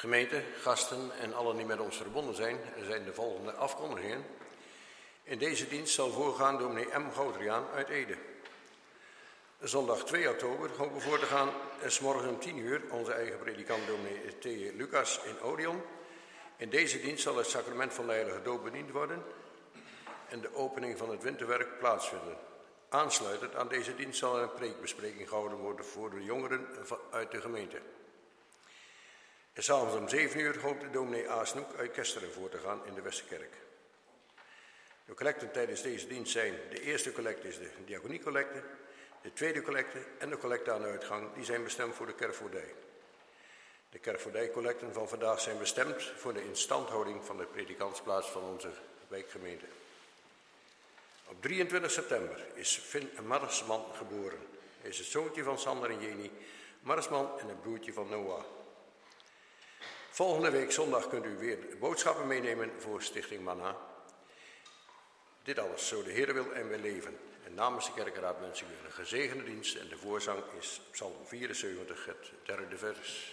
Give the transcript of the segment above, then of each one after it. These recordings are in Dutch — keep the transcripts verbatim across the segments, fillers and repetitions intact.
Gemeente, gasten en allen die met ons verbonden zijn, er zijn de volgende afkondigingen. In deze dienst zal voorgaan dominee M. Goudriaan uit Ede. Zondag twee oktober hopen we voor te gaan, en 's morgens om tien uur, onze eigen predikant dominee T. Lucas in Odeon. In deze dienst zal het sacrament van de heilige doop bediend worden en de opening van het winterwerk plaatsvinden. Aansluitend aan deze dienst zal er een preekbespreking gehouden worden voor de jongeren uit de gemeente. En s'avonds om zeven uur hoopt de dominee A. Snoek uit Kesteren voor te gaan in de Westerkerk. De collecten tijdens deze dienst zijn: de eerste collecte is de diaconiecollecte, de tweede collecte en de collecte aan de uitgang, die zijn bestemd voor de kerkvoordij. De kerkvoordijcollecten van vandaag zijn bestemd voor de instandhouding van de predikantsplaats van onze wijkgemeente. Op drieëntwintig september is Finn Marsman geboren. Hij is het zoontje van Sander en Jenny Marsman en het broertje van Noah. Volgende week zondag kunt u weer boodschappen meenemen voor Stichting Manna. Dit alles, zo de Heer wil en wij leven. En namens de kerkenraad wens ik u een gezegende dienst en de voorzang is Psalm vierenzeventig, het derde vers.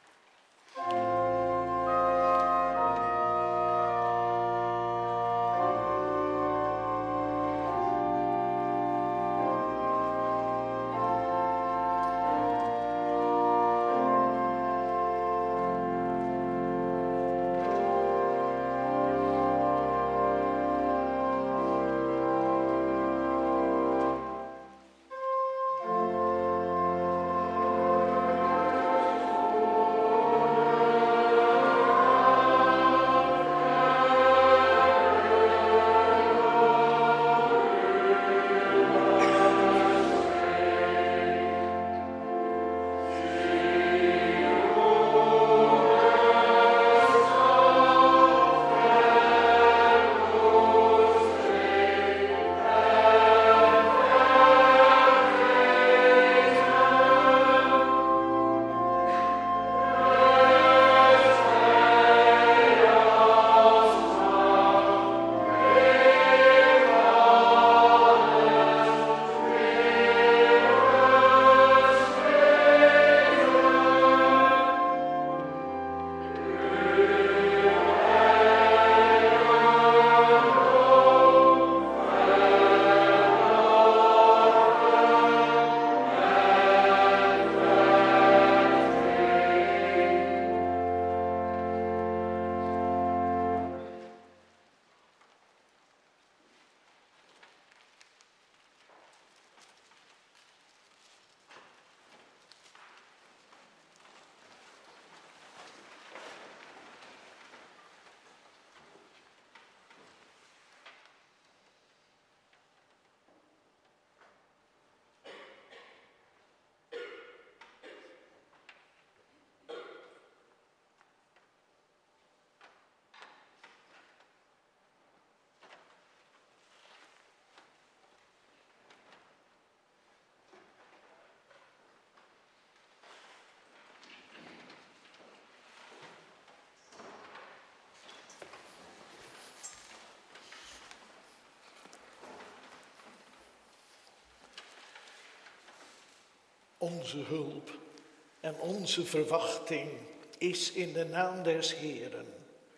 Onze hulp en onze verwachting is in de naam des Heeren,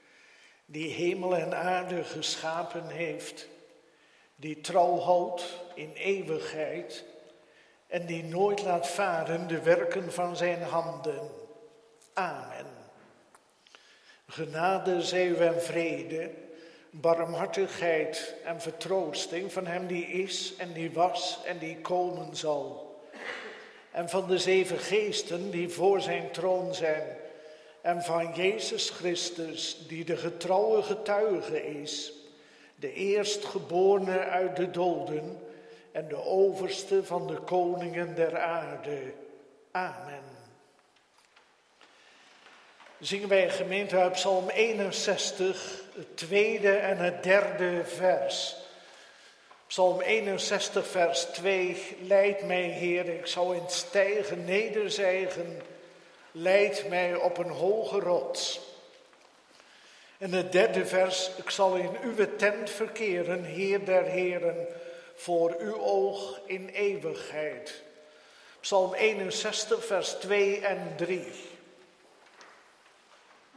die hemel en aarde geschapen heeft, die trouw houdt in eeuwigheid en die nooit laat varen de werken van zijn handen. Amen. Genade zij u en vrede, barmhartigheid en vertroosting van hem die is en die was en die komen zal. En van de zeven geesten die voor zijn troon zijn. En van Jezus Christus die de getrouwe getuige is. De eerstgeborene uit de doden en de overste van de koningen der aarde. Amen. Zingen wij gemeente uit Psalm eenenzestig, het tweede en het derde vers. Psalm eenenzestig, vers twee. Leid mij, Heer, ik zal in stijgen nederzijgen. Leid mij op een hoge rots. En het derde vers. Ik zal in uw tent verkeren, Heer der Heren, voor uw oog in eeuwigheid. Psalm eenenzestig, vers twee en drie.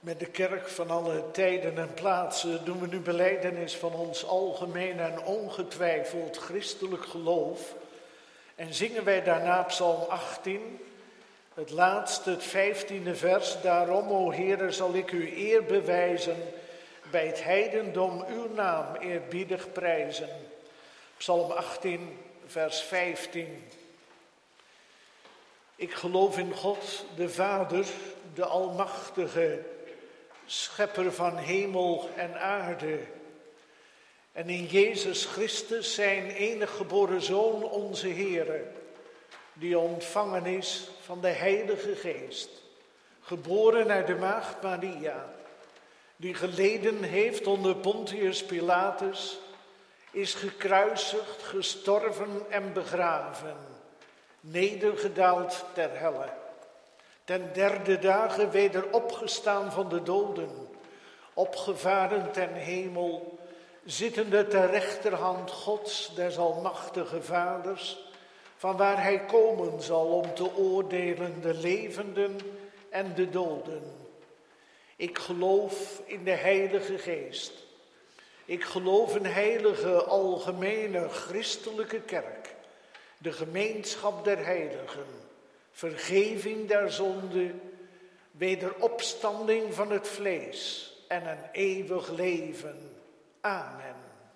Met de kerk van alle tijden en plaatsen doen we nu belijdenis van ons algemeen en ongetwijfeld christelijk geloof. En zingen wij daarna Psalm achttien, het laatste, het vijftiende vers. Daarom, o Heere, zal ik u eer bewijzen, bij het heidendom uw naam eerbiedig prijzen. Psalm achttien, vers vijftien. Ik geloof in God, de Vader, de Almachtige, Schepper van hemel en aarde. En in Jezus Christus, zijn enige geboren Zoon, onze Heere, die ontvangen is van de Heilige Geest, geboren uit de maagd Maria, die geleden heeft onder Pontius Pilatus, is gekruisigd, gestorven en begraven, nedergedaald ter helle. Ten derde dagen weder opgestaan van de doden, opgevaren ten hemel, zittende ter rechterhand Gods, des almachtige Vaders, van waar hij komen zal om te oordelen de levenden en de doden. Ik geloof in de Heilige Geest. Ik geloof in heilige, algemene, christelijke kerk, de gemeenschap der heiligen, vergeving der zonde, wederopstanding van het vlees en een eeuwig leven. Amen.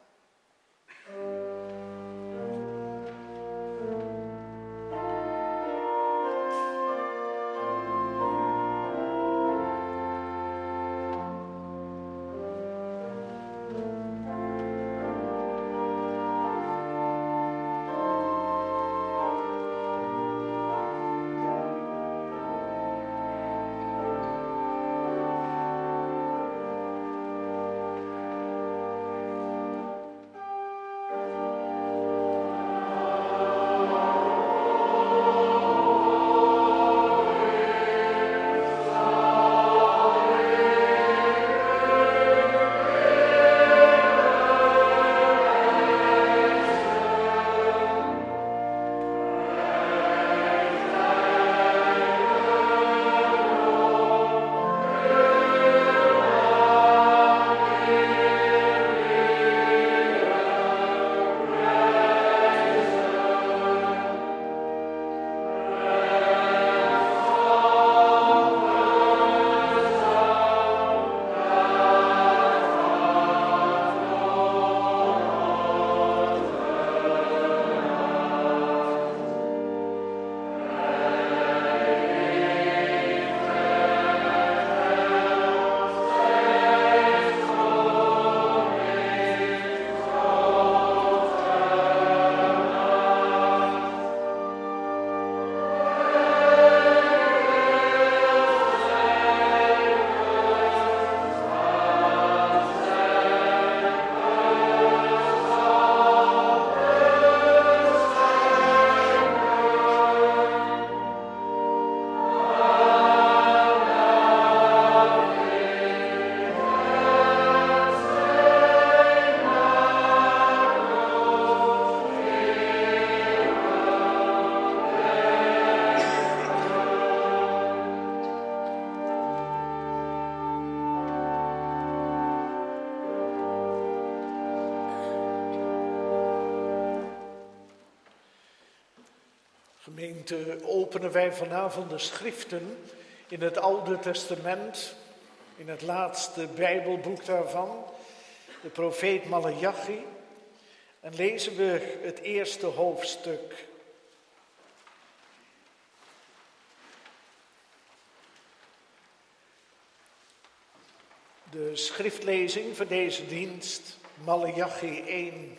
Gemeente, openen wij vanavond de schriften in het Oude Testament, in het laatste Bijbelboek daarvan, de profeet Maleachi, en lezen we het eerste hoofdstuk. De schriftlezing voor deze dienst, Maleachi één.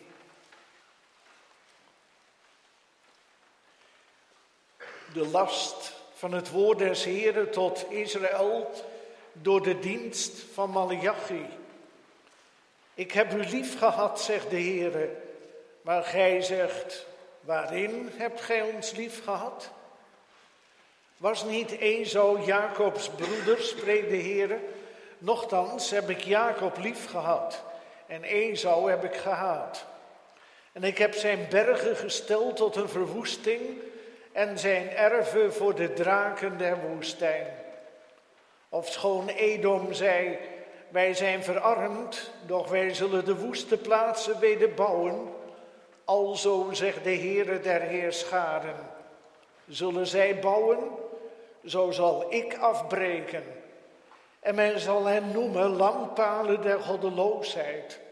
De last van het woord des Heeren tot Israël door de dienst van Maleachi. Ik heb u lief gehad, zegt de Heere, maar gij zegt, waarin hebt gij ons lief gehad? Was niet Esau Jacobs broeder, spreekt de Heere? Nochtans heb ik Jacob lief gehad en Esau heb ik gehaat. En ik heb zijn bergen gesteld tot een verwoesting en zijn erven voor de draken der woestijn. Ofschoon Edom zei, wij zijn verarmd, doch wij zullen de woeste plaatsen wederbouwen. Alzo zegt de Heere der Heerscharen. Zullen zij bouwen, zo zal ik afbreken. En men zal hen noemen lampalen der goddeloosheid.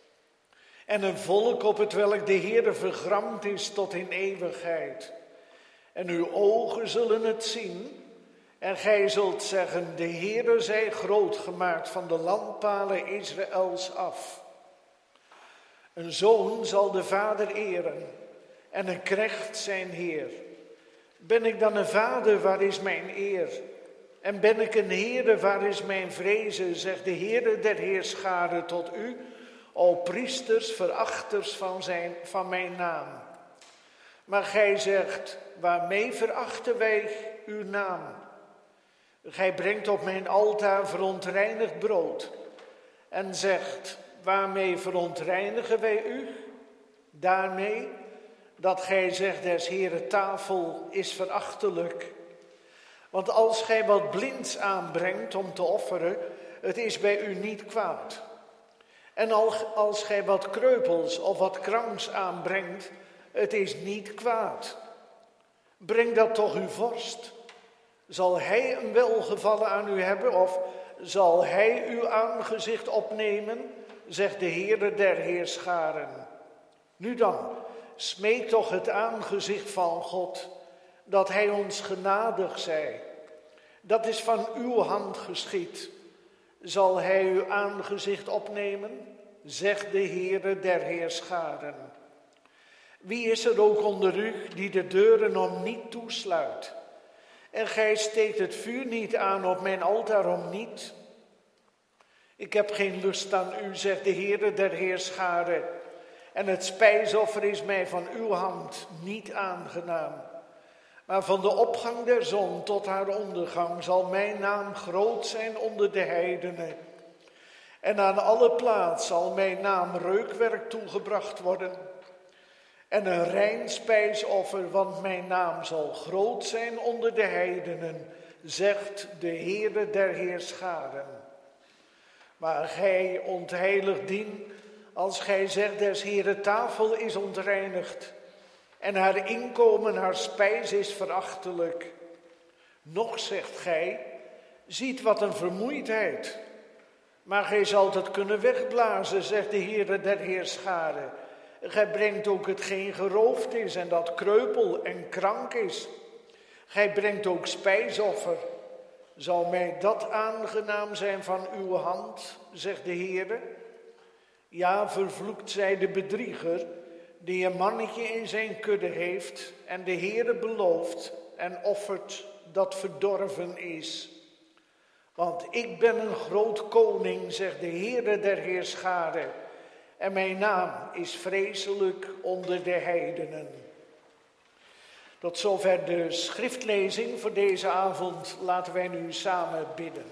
En een volk op het welk de Heere vergramd is tot in eeuwigheid. En uw ogen zullen het zien. En gij zult zeggen, de Heere zij groot gemaakt van de landpalen Israëls af. Een zoon zal de vader eren en een knecht zijn heer. Ben ik dan een vader, waar is mijn eer? En ben ik een Heere, waar is mijn vrezen? Zegt de Heere der Heerscharen tot u, o priesters, verachters van, zijn, van mijn naam. Maar gij zegt, waarmee verachten wij uw naam? Gij brengt op mijn altaar verontreinigd brood en zegt, waarmee verontreinigen wij u? Daarmee dat gij zegt, des Heere tafel is verachtelijk. Want als gij wat blinds aanbrengt om te offeren, het is bij u niet kwaad. En als gij wat kreupels of wat kranks aanbrengt, het is niet kwaad. Breng dat toch uw vorst. Zal hij een welgevallen aan u hebben of zal hij uw aangezicht opnemen, zegt de Heere der Heerscharen. Nu dan, smeek toch het aangezicht van God, dat hij ons genadig zij. Dat is van uw hand geschied. Zal hij uw aangezicht opnemen, zegt de Heere der Heerscharen. Wie is er ook onder u die de deuren om niet toesluit? En gij steekt het vuur niet aan op mijn altaar om niet. Ik heb geen lust aan u, zegt de Heere der Heerscharen. En het spijsoffer is mij van uw hand niet aangenaam. Maar van de opgang der zon tot haar ondergang zal mijn naam groot zijn onder de heidenen. En aan alle plaats zal mijn naam reukwerk toegebracht worden. En een rein spijsoffer, want mijn naam zal groot zijn onder de heidenen, zegt de Heere der Heerscharen. Maar gij ontheiligt dien, als gij zegt, des Heere tafel is ontreinigd, en haar inkomen, haar spijs is verachtelijk. Nog zegt gij, ziet wat een vermoeidheid. Maar gij zult het kunnen wegblazen, zegt de Heere der Heerscharen. Gij brengt ook hetgeen geroofd is en dat kreupel en krank is. Gij brengt ook spijsoffer. Zal mij dat aangenaam zijn van uw hand, zegt de Heere? Ja, vervloekt zij de bedrieger, die een mannetje in zijn kudde heeft en de Heere belooft en offert dat verdorven is. Want ik ben een groot koning, zegt de Heere der Heerscharen, en mijn naam is vreselijk onder de heidenen. Tot zover de schriftlezing voor deze avond. Laten wij nu samen bidden.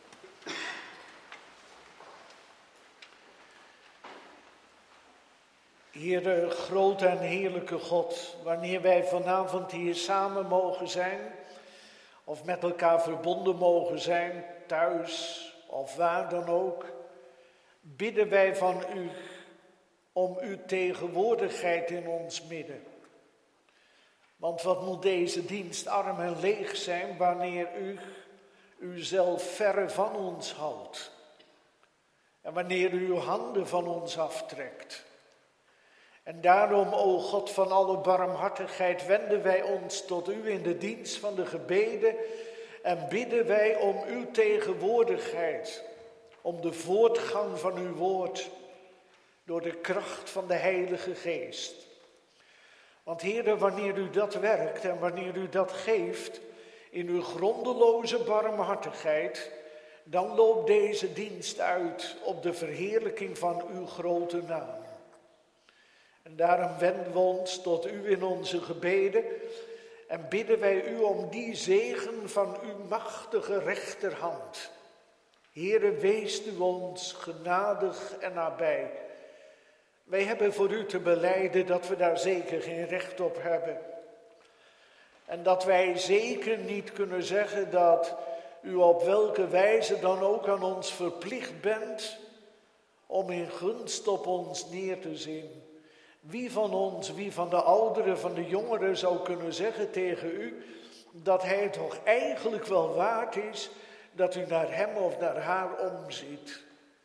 Heere, grote en heerlijke God, wanneer wij vanavond hier samen mogen zijn, of met elkaar verbonden mogen zijn, thuis of waar dan ook, bidden wij van u om uw tegenwoordigheid in ons midden. Want wat moet deze dienst arm en leeg zijn wanneer u uzelf verre van ons houdt. En wanneer u uw handen van ons aftrekt. En daarom, o God van alle barmhartigheid, wenden wij ons tot u in de dienst van de gebeden en bidden wij om uw tegenwoordigheid, om de voortgang van uw woord, door de kracht van de Heilige Geest. Want Heere, wanneer u dat werkt en wanneer u dat geeft in uw grondeloze barmhartigheid, dan loopt deze dienst uit op de verheerlijking van uw grote naam. En daarom wenden we ons tot u in onze gebeden en bidden wij u om die zegen van uw machtige rechterhand. Heere, wees u ons genadig en nabij. Wij hebben voor u te belijden dat we daar zeker geen recht op hebben. En dat wij zeker niet kunnen zeggen dat u op welke wijze dan ook aan ons verplicht bent om in gunst op ons neer te zien. Wie van ons, wie van de ouderen, van de jongeren zou kunnen zeggen tegen u dat hij het toch eigenlijk wel waard is dat u naar hem of naar haar omziet.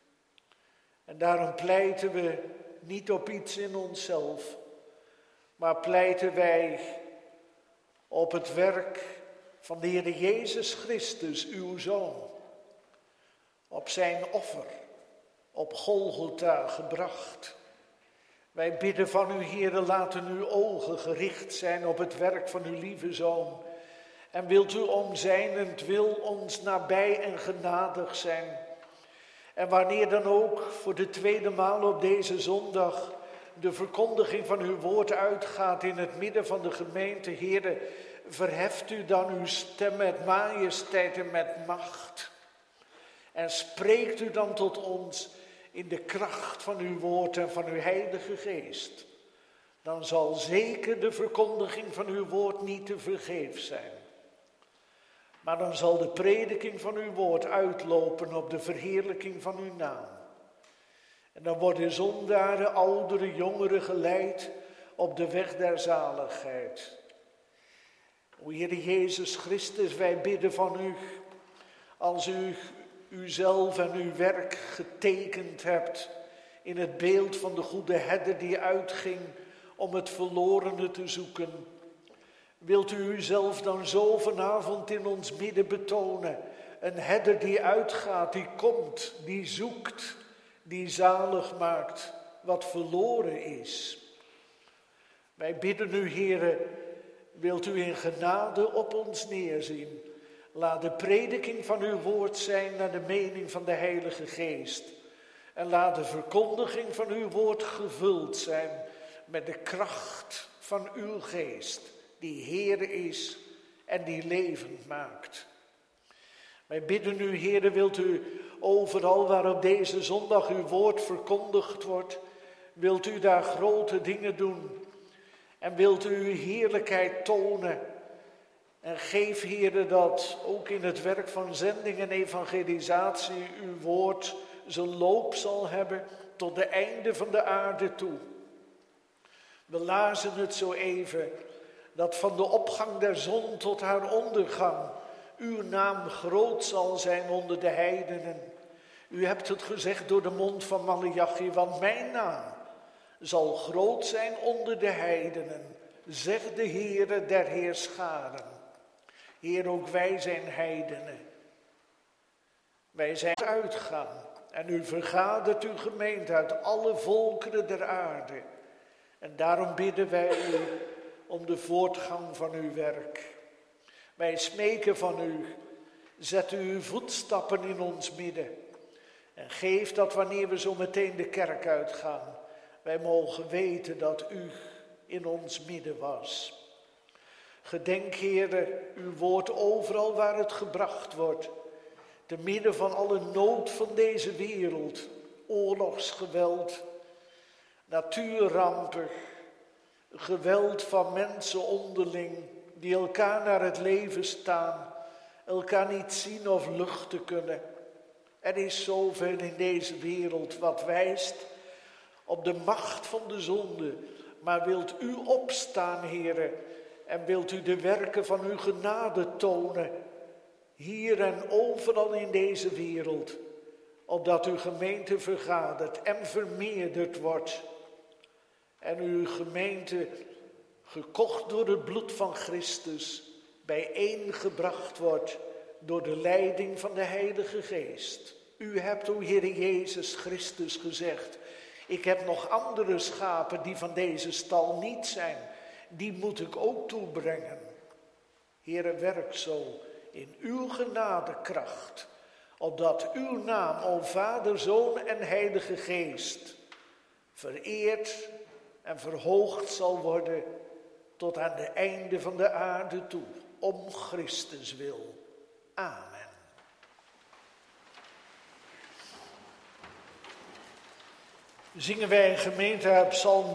En daarom pleiten we niet op iets in onszelf, maar pleiten wij op het werk van de Heer Jezus Christus, uw Zoon, op zijn offer, op Golgotha gebracht. Wij bidden van u, Heere, laten uw ogen gericht zijn op het werk van uw lieve Zoon. En wilt u om zijnentwil ons nabij en genadig zijn. En wanneer dan ook voor de tweede maal op deze zondag de verkondiging van uw woord uitgaat in het midden van de gemeente, Heere, verheft u dan uw stem met majesteit en met macht. En spreekt u dan tot ons in de kracht van uw woord en van uw heilige geest. Dan zal zeker de verkondiging van uw woord niet te vergeefs zijn. Maar dan zal de prediking van uw woord uitlopen op de verheerlijking van uw naam. En dan worden zondaren, ouderen, jongeren geleid op de weg der zaligheid. O Heere Jezus Christus, wij bidden van u, als u uzelf en uw werk getekend hebt in het beeld van de goede herder die uitging om het verlorene te zoeken. Wilt u uzelf dan zo vanavond in ons midden betonen? Een herder die uitgaat, die komt, die zoekt, die zalig maakt wat verloren is. Wij bidden u, Heere, wilt u in genade op ons neerzien. Laat de prediking van uw woord zijn naar de mening van de Heilige Geest. En laat de verkondiging van uw woord gevuld zijn met de kracht van uw geest, die Heere is en die levend maakt. Wij bidden u, Heere, wilt u overal waar op deze zondag uw woord verkondigd wordt, wilt u daar grote dingen doen. En wilt u uw heerlijkheid tonen. En geef, Heere, dat ook in het werk van zending en evangelisatie uw woord zijn loop zal hebben tot de einde van de aarde toe. We lazen het zo even, dat van de opgang der zon tot haar ondergang uw naam groot zal zijn onder de heidenen. U hebt het gezegd door de mond van Maleachi, want mijn naam zal groot zijn onder de heidenen, zegt de Heere der heerscharen. Heer, ook wij zijn heidenen. Wij zijn uitgaan en u vergadert uw gemeente uit alle volkeren der aarde. En daarom bidden wij u om de voortgang van uw werk. Wij smeken van u, zet u uw voetstappen in ons midden. En geef dat wanneer we zo meteen de kerk uitgaan, wij mogen weten dat u in ons midden was. Gedenk, Heere, uw woord overal waar het gebracht wordt. Te midden van alle nood van deze wereld, oorlogsgeweld, natuurrampen, geweld van mensen onderling, die elkaar naar het leven staan, elkaar niet zien of luchten kunnen. Er is zoveel in deze wereld wat wijst op de macht van de zonde. Maar wilt u opstaan, Heere, en wilt u de werken van uw genade tonen, hier en overal in deze wereld, opdat uw gemeente vergadert en vermeerderd wordt. En uw gemeente, gekocht door het bloed van Christus, bijeengebracht wordt door de leiding van de Heilige Geest. U hebt, o Heer Jezus Christus, gezegd, ik heb nog andere schapen die van deze stal niet zijn. Die moet ik ook toebrengen. Heere, werk zo in uw genadekracht, opdat uw naam, o Vader, Zoon en Heilige Geest, vereerd en verhoogd zal worden tot aan de einde van de aarde toe, om Christus wil. Amen. Zingen wij gemeente uit Psalm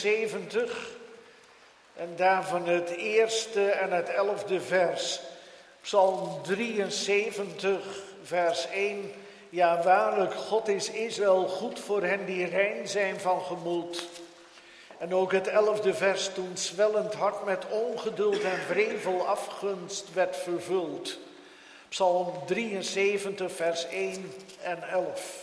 drieënzeventig en daarvan het eerste en het elfde vers. Psalm drieënzeventig, vers één. Ja, waarlijk, God is Israël goed voor hen die rein zijn van gemoed. En ook het elfde vers, toen zwellend hart met ongeduld en wrevel afgunst werd vervuld. Psalm drieënzeventig, vers één en elf.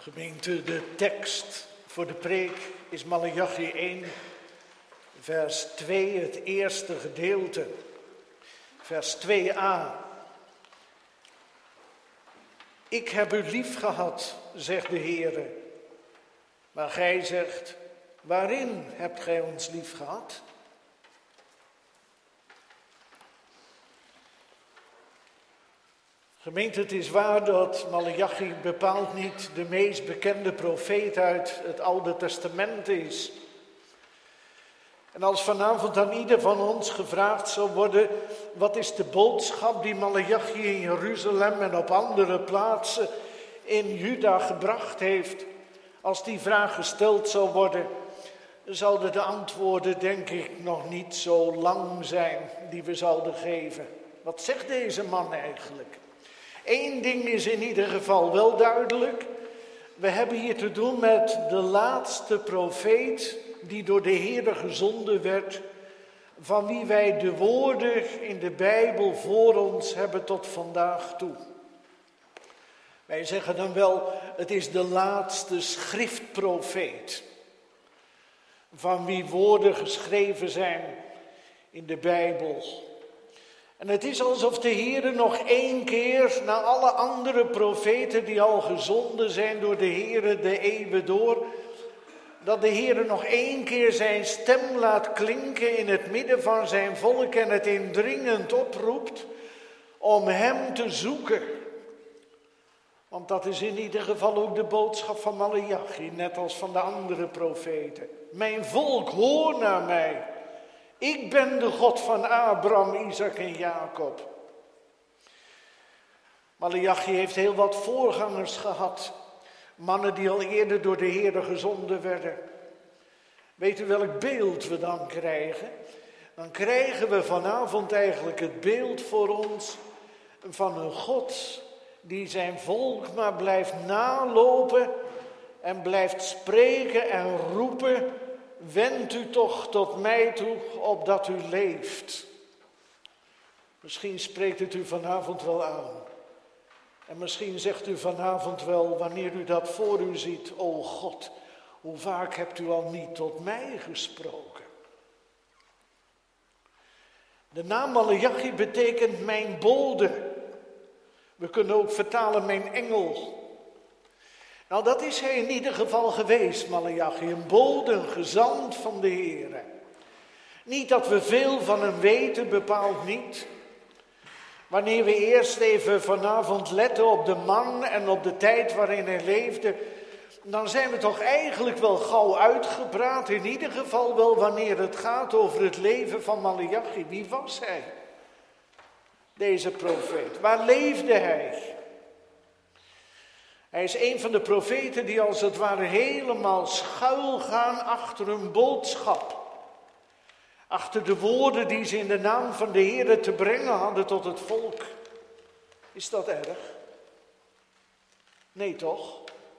Gemeente, de tekst voor de preek is Maleachi één, vers twee, het eerste gedeelte. Vers twee a. Ik heb u lief gehad, zegt de Heere. Maar gij zegt, waarin hebt gij ons lief gehad? Gemeente, het is waar dat Maleachi bepaald niet de meest bekende profeet uit het Oude Testament is. En als vanavond aan ieder van ons gevraagd zou worden, wat is de boodschap die Maleachi in Jeruzalem en op andere plaatsen in Juda gebracht heeft, als die vraag gesteld zou worden, zouden de antwoorden denk ik nog niet zo lang zijn die we zouden geven. Wat zegt deze man eigenlijk? Eén ding is in ieder geval wel duidelijk. We hebben hier te doen met de laatste profeet die door de Heere gezonden werd, van wie wij de woorden in de Bijbel voor ons hebben tot vandaag toe. Wij zeggen dan wel, het is de laatste schriftprofeet, van wie woorden geschreven zijn in de Bijbel. En het is alsof de Heere nog één keer, na alle andere profeten die al gezonden zijn door de Heere de eeuwen door, dat de Heere nog één keer zijn stem laat klinken in het midden van zijn volk en het indringend oproept om hem te zoeken. Want dat is in ieder geval ook de boodschap van Maleachi, net als van de andere profeten. Mijn volk, hoor naar mij. Ik ben de God van Abraham, Isaac en Jacob. Maleachi heeft heel wat voorgangers gehad. Mannen die al eerder door de Heere gezonden werden. Weet u welk beeld we dan krijgen? Dan krijgen we vanavond eigenlijk het beeld voor ons van een God die zijn volk maar blijft nalopen en blijft spreken en roepen. Wend u toch tot mij toe, opdat u leeft. Misschien spreekt het u vanavond wel aan. En misschien zegt u vanavond wel, wanneer u dat voor u ziet, o God, hoe vaak hebt u al niet tot mij gesproken? De naam Maleachi betekent mijn bode. We kunnen ook vertalen mijn engel. Nou, dat is hij in ieder geval geweest, Maleachi, een bode, een gezant van de Heere. Niet dat we veel van hem weten, bepaald niet. Wanneer we eerst even vanavond letten op de man en op de tijd waarin hij leefde, dan zijn we toch eigenlijk wel gauw uitgepraat, in ieder geval wel wanneer het gaat over het leven van Maleachi. Wie was hij? Deze profeet. Waar leefde hij? Hij is een van de profeten die als het ware helemaal schuil gaan achter hun boodschap. Achter de woorden die ze in de naam van de Heere te brengen hadden tot het volk. Is dat erg? Nee toch?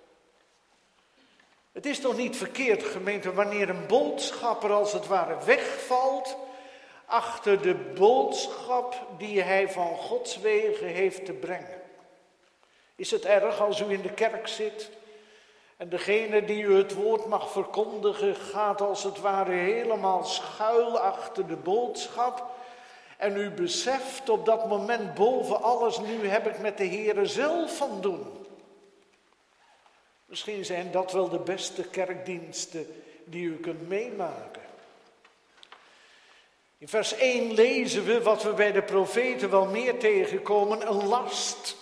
Het is toch niet verkeerd, gemeente, wanneer een boodschapper als het ware wegvalt achter de boodschap die hij van Gods wegen heeft te brengen. Is het erg als u in de kerk zit en degene die u het woord mag verkondigen gaat als het ware helemaal schuil achter de boodschap en u beseft op dat moment boven alles, nu heb ik met de Heere zelf van doen. Misschien zijn dat wel de beste kerkdiensten die u kunt meemaken. In vers één lezen we wat we bij de profeten wel meer tegenkomen, een last.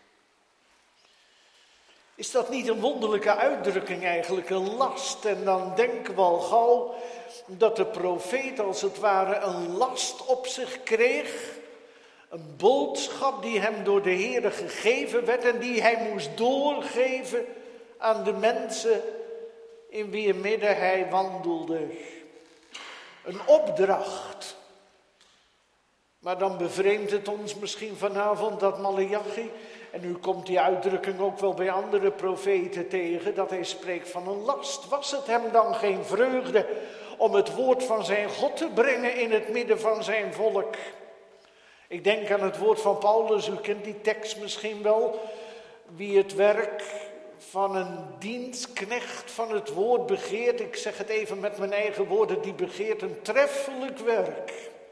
Is dat niet een wonderlijke uitdrukking eigenlijk, een last? En dan denken we al gauw dat de profeet als het ware een last op zich kreeg. Een boodschap die hem door de Heere gegeven werd en die hij moest doorgeven aan de mensen in wier midden hij wandelde. Een opdracht. Maar dan bevreemdt het ons misschien vanavond dat Maleachi, en nu komt die uitdrukking ook wel bij andere profeten tegen, dat hij spreekt van een last. Was het hem dan geen vreugde om het woord van zijn God te brengen in het midden van zijn volk? Ik denk aan het woord van Paulus, u kent die tekst misschien wel. Wie het werk van een dienstknecht van het woord begeert, ik zeg het even met mijn eigen woorden, die begeert een treffelijk werk.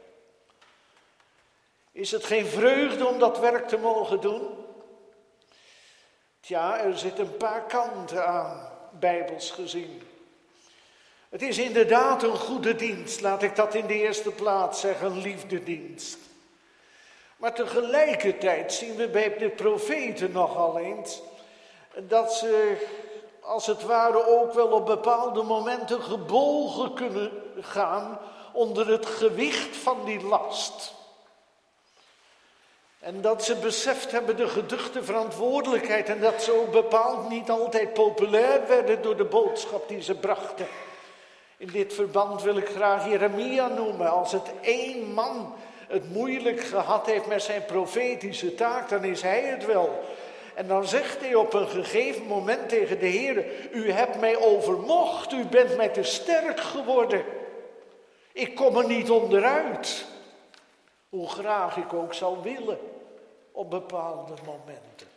Is het geen vreugde om dat werk te mogen doen? Tja, er zitten een paar kanten aan, bijbels gezien. Het is inderdaad een goede dienst, laat ik dat in de eerste plaats zeggen, een liefdedienst. Maar tegelijkertijd zien we bij de profeten nogal eens dat ze als het ware ook wel op bepaalde momenten gebogen kunnen gaan onder het gewicht van die last. En dat ze beseft hebben de geduchte verantwoordelijkheid en dat ze ook bepaald niet altijd populair werden door de boodschap die ze brachten. In dit verband wil ik graag Jeremia noemen. Als het één man het moeilijk gehad heeft met zijn profetische taak, dan is hij het wel. En dan zegt hij op een gegeven moment tegen de Heer: u hebt mij overmocht, u bent mij te sterk geworden. Ik kom er niet onderuit. Hoe graag ik ook zou willen op bepaalde momenten.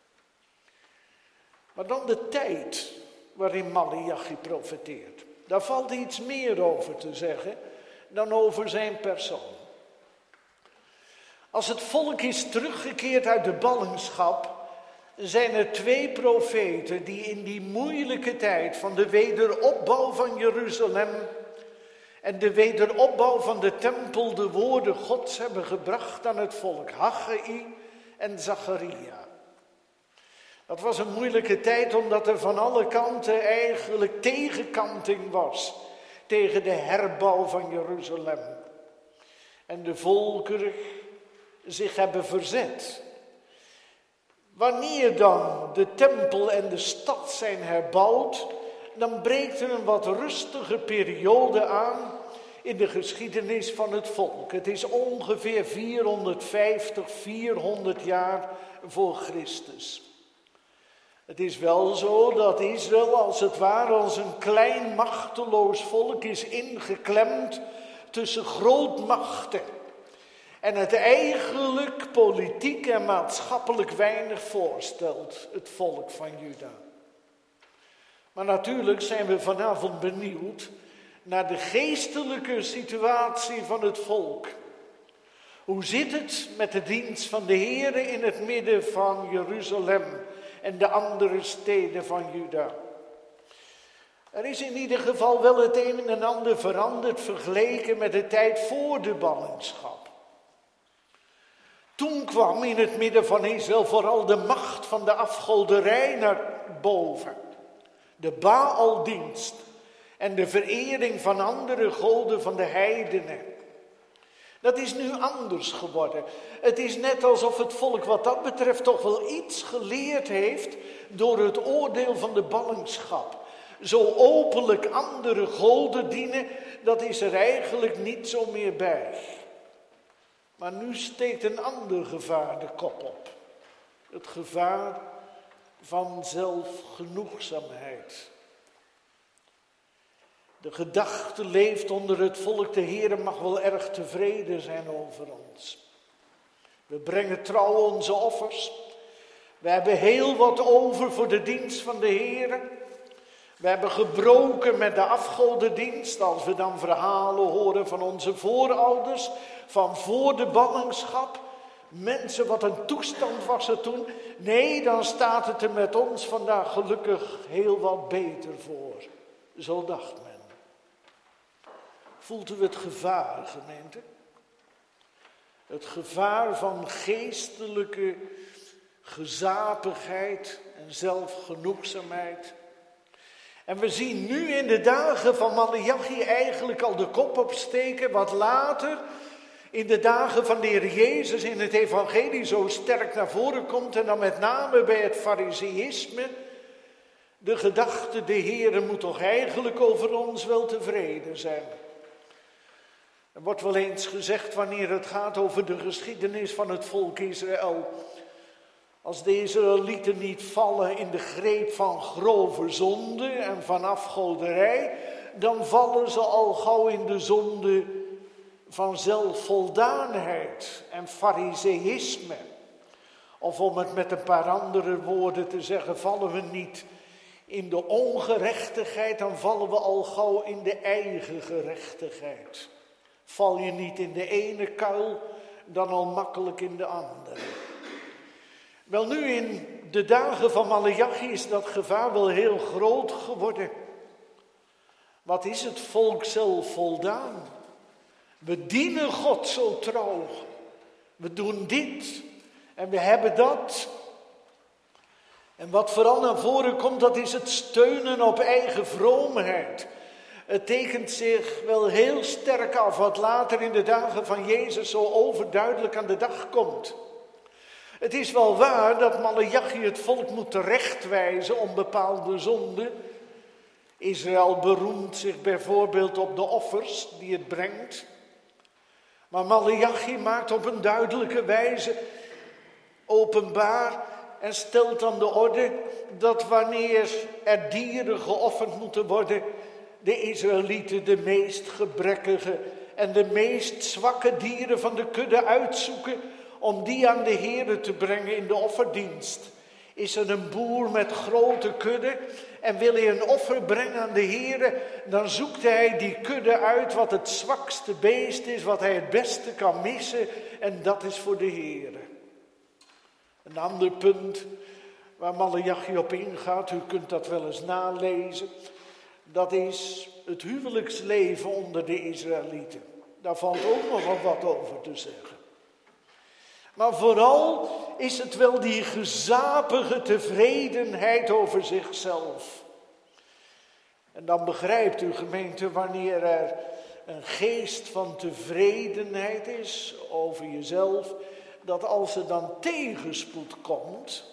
Maar dan de tijd waarin Maleachi profeteert. Daar valt iets meer over te zeggen dan over zijn persoon. Als het volk is teruggekeerd uit de ballingschap, zijn er twee profeten die in die moeilijke tijd van de wederopbouw van Jeruzalem en de wederopbouw van de tempel de woorden Gods hebben gebracht aan het volk. Haggai en Zacharia. Dat was een moeilijke tijd omdat er van alle kanten eigenlijk tegenkanting was tegen de herbouw van Jeruzalem. En de volkeren zich hebben verzet. Wanneer dan de tempel en de stad zijn herbouwd, dan breekt er een wat rustige periode aan in de geschiedenis van het volk. Het is ongeveer vierhonderdvijftig, vierhonderd jaar voor Christus. Het is wel zo dat Israël als het ware als een klein machteloos volk is ingeklemd tussen grootmachten. En het eigenlijk politiek en maatschappelijk weinig voorstelt, het volk van Juda. Maar natuurlijk zijn we vanavond benieuwd naar de geestelijke situatie van het volk. Hoe zit het met de dienst van de Heer in het midden van Jeruzalem en de andere steden van Juda? Er is in ieder geval wel het een en ander veranderd vergeleken met de tijd voor de ballingschap. Toen kwam in het midden van Israël vooral de macht van de afgoderij naar boven. De Baaldienst en de verering van andere goden van de heidenen. Dat is nu anders geworden. Het is net alsof het volk wat dat betreft toch wel iets geleerd heeft door het oordeel van de ballingschap. Zo openlijk andere goden dienen, dat is er eigenlijk niet zo meer bij. Maar nu steekt een ander gevaar de kop op. Het gevaar van zelfgenoegzaamheid. De gedachte leeft onder het volk, de Heer mag wel erg tevreden zijn over ons. We brengen trouw onze offers. We hebben heel wat over voor de dienst van de Heer. We hebben gebroken met de afgodendienst, als we dan verhalen horen van onze voorouders, van voor de ballingschap. Mensen, wat een toestand was er toen. Nee, dan staat het er met ons vandaag gelukkig heel wat beter voor. Zo dacht men. Voelt u het gevaar, gemeente? Het gevaar van geestelijke gezapigheid en zelfgenoegzaamheid. En we zien nu in de dagen van Maleachi eigenlijk al de kop opsteken, wat later in de dagen van de Heer Jezus in het evangelie zo sterk naar voren komt. En dan met name bij het fariseïsme. De gedachte, de Heer moet toch eigenlijk over ons wel tevreden zijn. Er wordt wel eens gezegd wanneer het gaat over de geschiedenis van het volk Israël. Als de Israëlieten niet vallen in de greep van grove zonde en van afgoderij, dan vallen ze al gauw in de zonde van zelfvoldaanheid en fariseïsme. Of om het met een paar andere woorden te zeggen, vallen we niet in de ongerechtigheid, dan vallen we al gauw in de eigen gerechtigheid. Val je niet in de ene kuil, dan al makkelijk in de andere. Wel nu, in de dagen van Maleachi is dat gevaar wel heel groot geworden. Wat is het volk zelf voldaan? We dienen God zo trouw. We doen dit en we hebben dat. En wat vooral naar voren komt, dat is het steunen op eigen vroomheid. Het tekent zich wel heel sterk af wat later in de dagen van Jezus zo overduidelijk aan de dag komt. Het is wel waar dat Maleachi het volk moet terechtwijzen om bepaalde zonden. Israël beroemt zich bijvoorbeeld op de offers die het brengt. Maar Maleachi maakt op een duidelijke wijze openbaar en stelt aan de orde dat wanneer er dieren geofferd moeten worden, de Israëlieten de meest gebrekkige en de meest zwakke dieren van de kudde uitzoeken om die aan de Here te brengen in de offerdienst. Is er een boer met grote kudde en wil hij een offer brengen aan de Here, dan zoekt hij die kudde uit wat het zwakste beest is, wat hij het beste kan missen, en dat is voor de Here. Een ander punt waar Maleachi op ingaat, u kunt dat wel eens nalezen, dat is het huwelijksleven onder de Israëlieten. Daar valt ook nog wel wat over te zeggen. Maar vooral is het wel die gezapige tevredenheid over zichzelf. En dan begrijpt u, gemeente, wanneer er een geest van tevredenheid is over jezelf, dat als er dan tegenspoed komt,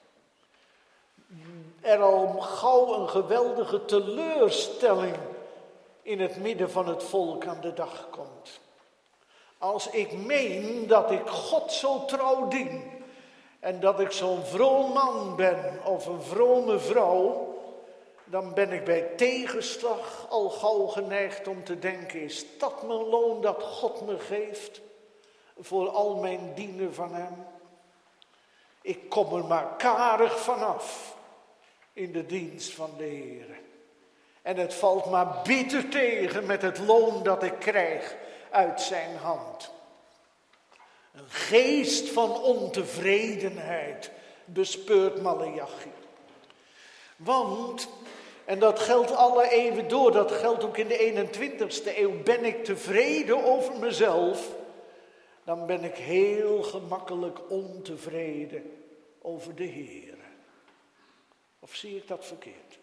er al gauw een geweldige teleurstelling in het midden van het volk aan de dag komt. Als ik meen dat ik God zo trouw dien en dat ik zo'n vroom man ben of een vrome vrouw, dan ben ik bij tegenslag al gauw geneigd om te denken, is dat mijn loon dat God me geeft voor al mijn dienen van hem? Ik kom er maar karig vanaf in de dienst van de Heer. En het valt maar bitter tegen met het loon dat ik krijg uit zijn hand. Een geest van ontevredenheid bespeurt Maleachi. Want, en dat geldt alle eeuwen door, dat geldt ook in de eenentwintigste eeuw, ben ik tevreden over mezelf, dan ben ik heel gemakkelijk ontevreden over de Heer. Of zie ik dat verkeerd?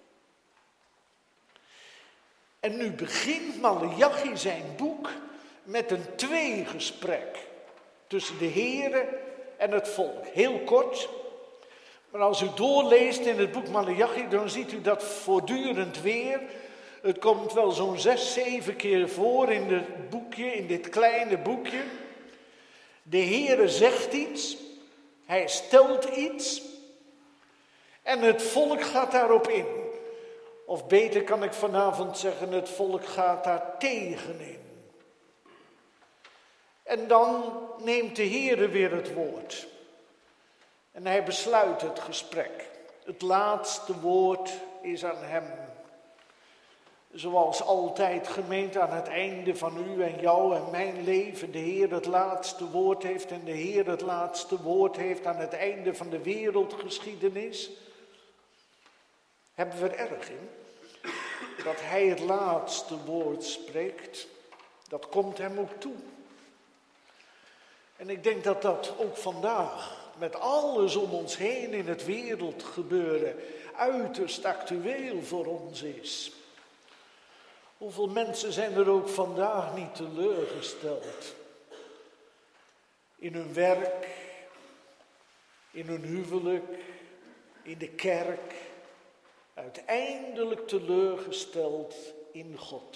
En nu begint Maleachi zijn boek met een tweegesprek tussen de Heere en het volk. Heel kort, maar als u doorleest in het boek Maleachi, dan ziet u dat voortdurend weer. Het komt wel zo'n zes, zeven keer voor in dit boekje, in dit kleine boekje. De Heere zegt iets, hij stelt iets en het volk gaat daarop in. Of beter kan ik vanavond zeggen, het volk gaat daar tegenin. En dan neemt de Heere weer het woord. En hij besluit het gesprek. Het laatste woord is aan hem. Zoals altijd, gemeente, aan het einde van u en jou en mijn leven de Heer het laatste woord heeft en de Heer het laatste woord heeft aan het einde van de wereldgeschiedenis, hebben we er erg in dat hij het laatste woord spreekt. Dat komt hem ook toe. En ik denk dat dat ook vandaag met alles om ons heen in het wereldgebeuren uiterst actueel voor ons is. Hoeveel mensen zijn er ook vandaag niet teleurgesteld? In hun werk, in hun huwelijk, in de kerk. Uiteindelijk teleurgesteld in God.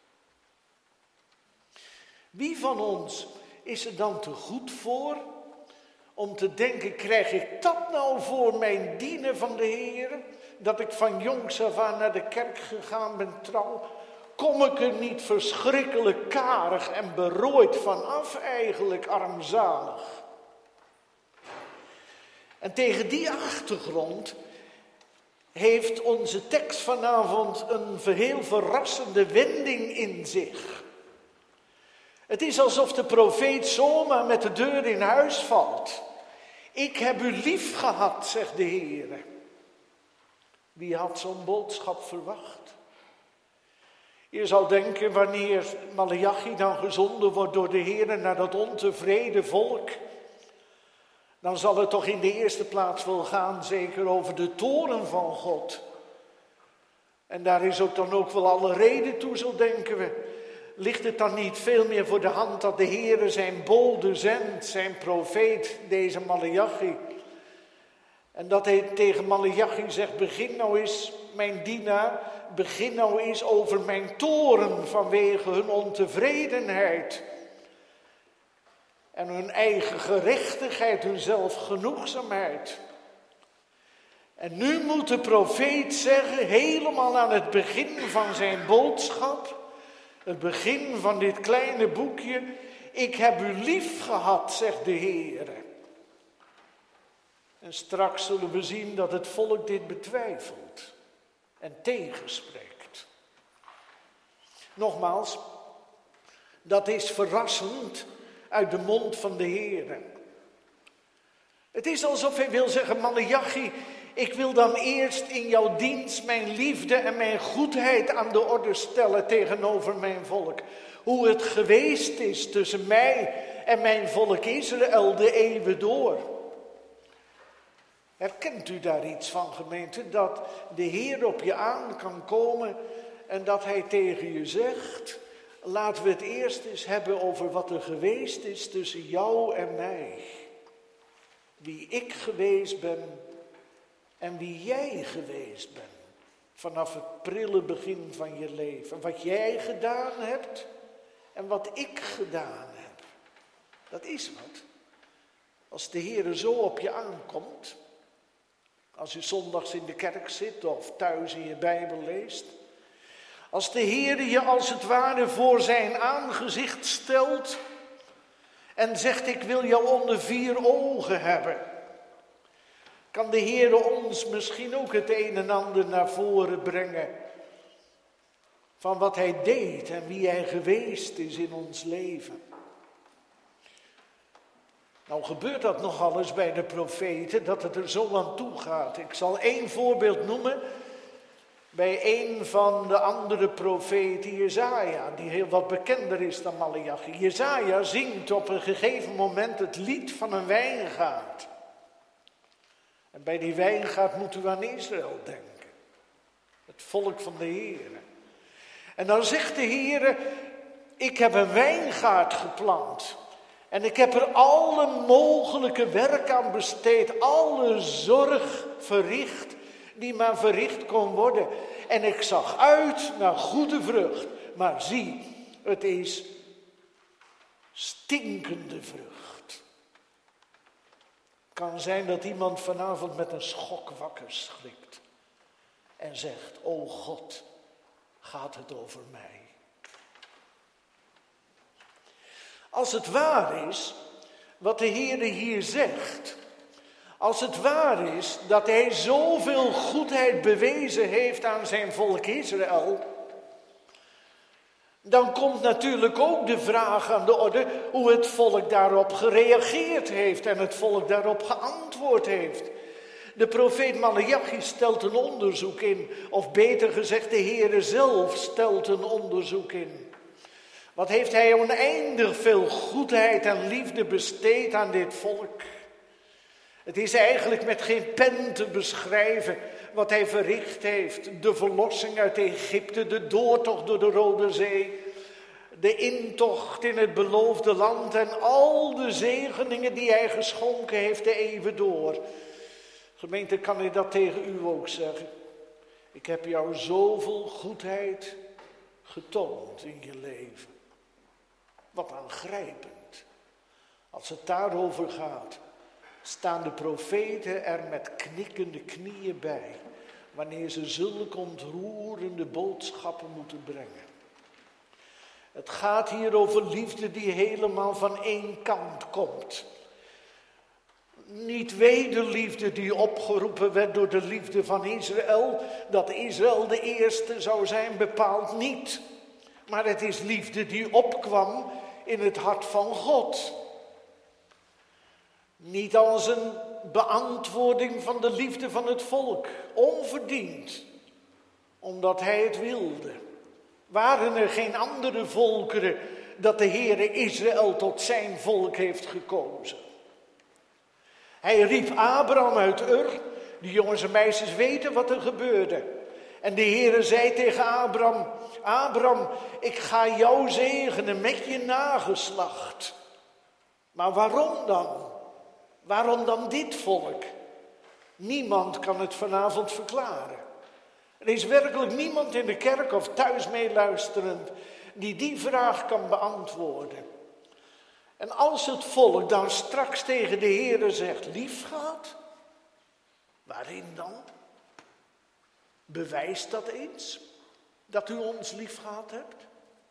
Wie van ons is er dan te goed voor om te denken, krijg ik dat nou voor mijn dienen van de Heer? Dat ik van jongs af aan naar de kerk gegaan ben trouw? Kom ik er niet verschrikkelijk karig en berooid vanaf eigenlijk, armzalig? En tegen die achtergrond heeft onze tekst vanavond een heel verrassende wending in zich. Het is alsof de profeet zomaar met de deur in huis valt. Ik heb u lief gehad, zegt de Heer. Wie had zo'n boodschap verwacht? Je zou denken, wanneer Maleachi dan gezonden wordt door de Heer naar dat ontevreden volk, dan zal het toch in de eerste plaats wel gaan, zeker over de toorn van God. En daar is ook dan ook wel alle reden toe, zo denken we. Ligt het dan niet veel meer voor de hand dat de Heer zijn bode zendt, zijn profeet, deze Maleachi? En dat hij tegen Maleachi zegt, begin nou eens, mijn dienaar, begin nou eens over mijn toorn vanwege hun ontevredenheid. En hun eigen gerechtigheid, hun zelfgenoegzaamheid. En nu moet de profeet zeggen, helemaal aan het begin van zijn boodschap, het begin van dit kleine boekje, ik heb u lief gehad, zegt de Heer. En straks zullen we zien dat het volk dit betwijfelt en tegenspreekt. Nogmaals, dat is verrassend uit de mond van de Heer. Het is alsof hij wil zeggen, Maleachi, ik wil dan eerst in jouw dienst mijn liefde en mijn goedheid aan de orde stellen tegenover mijn volk. Hoe het geweest is tussen mij en mijn volk Israël de eeuwen door. Herkent u daar iets van, gemeente, dat de Heer op je aan kan komen en dat hij tegen je zegt, laten we het eerst eens hebben over wat er geweest is tussen jou en mij. Wie ik geweest ben en wie jij geweest bent. Vanaf het prille begin van je leven. Wat jij gedaan hebt en wat ik gedaan heb. Dat is wat. Als de Heer zo op je aankomt. Als je zondags in de kerk zit of thuis in je Bijbel leest. Als de Heer je als het ware voor zijn aangezicht stelt en zegt, ik wil jou onder vier ogen hebben. Kan de Heer ons misschien ook het een en ander naar voren brengen van wat hij deed en wie hij geweest is in ons leven. Nou gebeurt dat nogal eens bij de profeten, dat het er zo aan toe gaat. Ik zal één voorbeeld noemen bij een van de andere profeten, Jesaja, die heel wat bekender is dan Maleachi. Jesaja zingt op een gegeven moment het lied van een wijngaard. En bij die wijngaard moet u aan Israël denken. Het volk van de Heer. En dan zegt de Heer, ik heb een wijngaard geplant. En ik heb er alle mogelijke werk aan besteed. Alle zorg verricht die maar verricht kon worden. En ik zag uit naar goede vrucht. Maar zie, het is stinkende vrucht. Het kan zijn dat iemand vanavond met een schok wakker schrikt. En zegt, o God, gaat het over mij? Als het waar is, wat de Heer hier zegt, als het waar is dat hij zoveel goedheid bewezen heeft aan zijn volk Israël, dan komt natuurlijk ook de vraag aan de orde hoe het volk daarop gereageerd heeft en het volk daarop geantwoord heeft. De profeet Maleachi stelt een onderzoek in, of beter gezegd de Heere zelf stelt een onderzoek in. Wat heeft hij oneindig veel goedheid en liefde besteed aan dit volk? Het is eigenlijk met geen pen te beschrijven wat hij verricht heeft. De verlossing uit Egypte, de doortocht door de Rode Zee, de intocht in het beloofde land en al de zegeningen die hij geschonken heeft de eeuwen door. Gemeente, kan ik dat tegen u ook zeggen? Ik heb jou zoveel goedheid getoond in je leven. Wat aangrijpend. Als het daarover gaat, staan de profeten er met knikkende knieën bij, wanneer ze zulke ontroerende boodschappen moeten brengen. Het gaat hier over liefde die helemaal van één kant komt. Niet wederliefde die opgeroepen werd door de liefde van Israël, dat Israël de eerste zou zijn, bepaald niet. Maar het is liefde die opkwam in het hart van God. Niet als een beantwoording van de liefde van het volk, onverdiend, omdat hij het wilde. Waren er geen andere volkeren dat de Heere Israël tot zijn volk heeft gekozen? Hij riep Abraham uit Ur. Die jongens en meisjes weten wat er gebeurde. En de Heere zei tegen Abraham: Abraham, ik ga jou zegenen met je nageslacht. Maar waarom dan? Waarom dan dit volk? Niemand kan het vanavond verklaren. Er is werkelijk niemand in de kerk of thuis meeluisterend die die vraag kan beantwoorden. En als het volk dan straks tegen de Heere zegt lief gaat, waarin dan? Bewijst dat eens, dat u ons lief gehad hebt?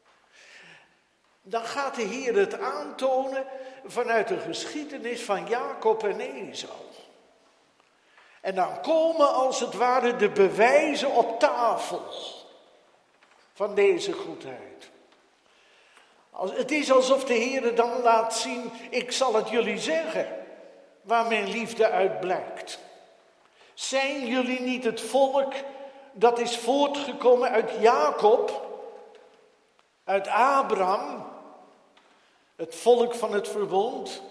Dan gaat de Heer het aantonen vanuit de geschiedenis van Jacob en Esau. En dan komen als het ware de bewijzen op tafel van deze goedheid. Het is alsof de Heer dan laat zien: ik zal het jullie zeggen, waar mijn liefde uit blijkt. Zijn jullie niet het volk dat is voortgekomen uit Jacob, uit Abraham, het volk van het verbond?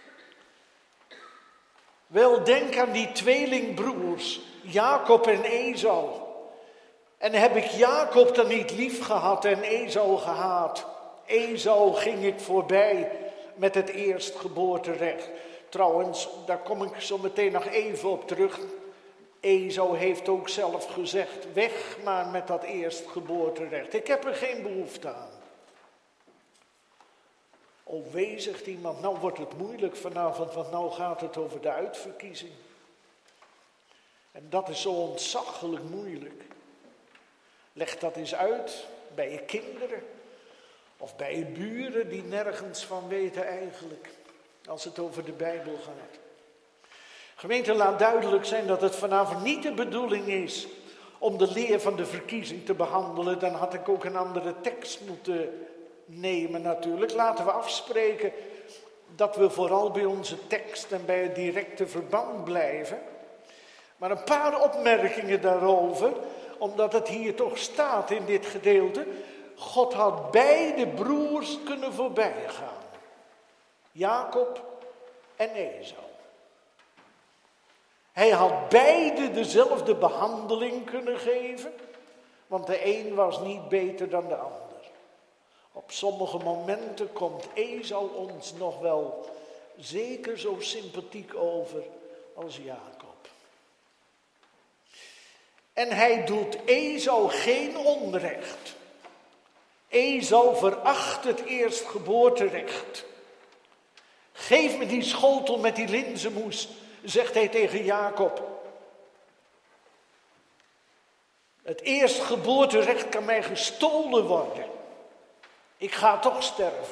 Wel, denk aan die tweelingbroers, Jacob en Esau. En heb ik Jacob dan niet lief gehad en Esau gehaat? Esau ging ik voorbij met het eerstgeboorterecht. Trouwens, daar kom ik zo meteen nog even op terug. Esau heeft ook zelf gezegd: weg maar met dat eerstgeboorterecht. Ik heb er geen behoefte aan. O wee, zegt iemand, nou wordt het moeilijk vanavond, want nou gaat het over de uitverkiezing. En dat is zo ontzaglijk moeilijk. Leg dat eens uit bij je kinderen of bij je buren die nergens van weten eigenlijk, als het over de Bijbel gaat. Gemeente, laat duidelijk zijn dat het vanavond niet de bedoeling is om de leer van de verkiezing te behandelen. Dan had ik ook een andere tekst moeten nemen natuurlijk. Laten we afspreken dat we vooral bij onze tekst en bij het directe verband blijven. Maar een paar opmerkingen daarover, omdat het hier toch staat in dit gedeelte. God had beide broers kunnen voorbijgaan. Jacob en Esau. Hij had beide dezelfde behandeling kunnen geven, want de een was niet beter dan de ander. Op sommige momenten komt Esau ons nog wel zeker zo sympathiek over als Jacob. En hij doet Esau geen onrecht. Esau veracht het eerstgeboorterecht. Geef me die schotel met die linzenmoes, zegt hij tegen Jacob. Het eerstgeboorterecht kan mij gestolen worden. Ik ga toch sterven.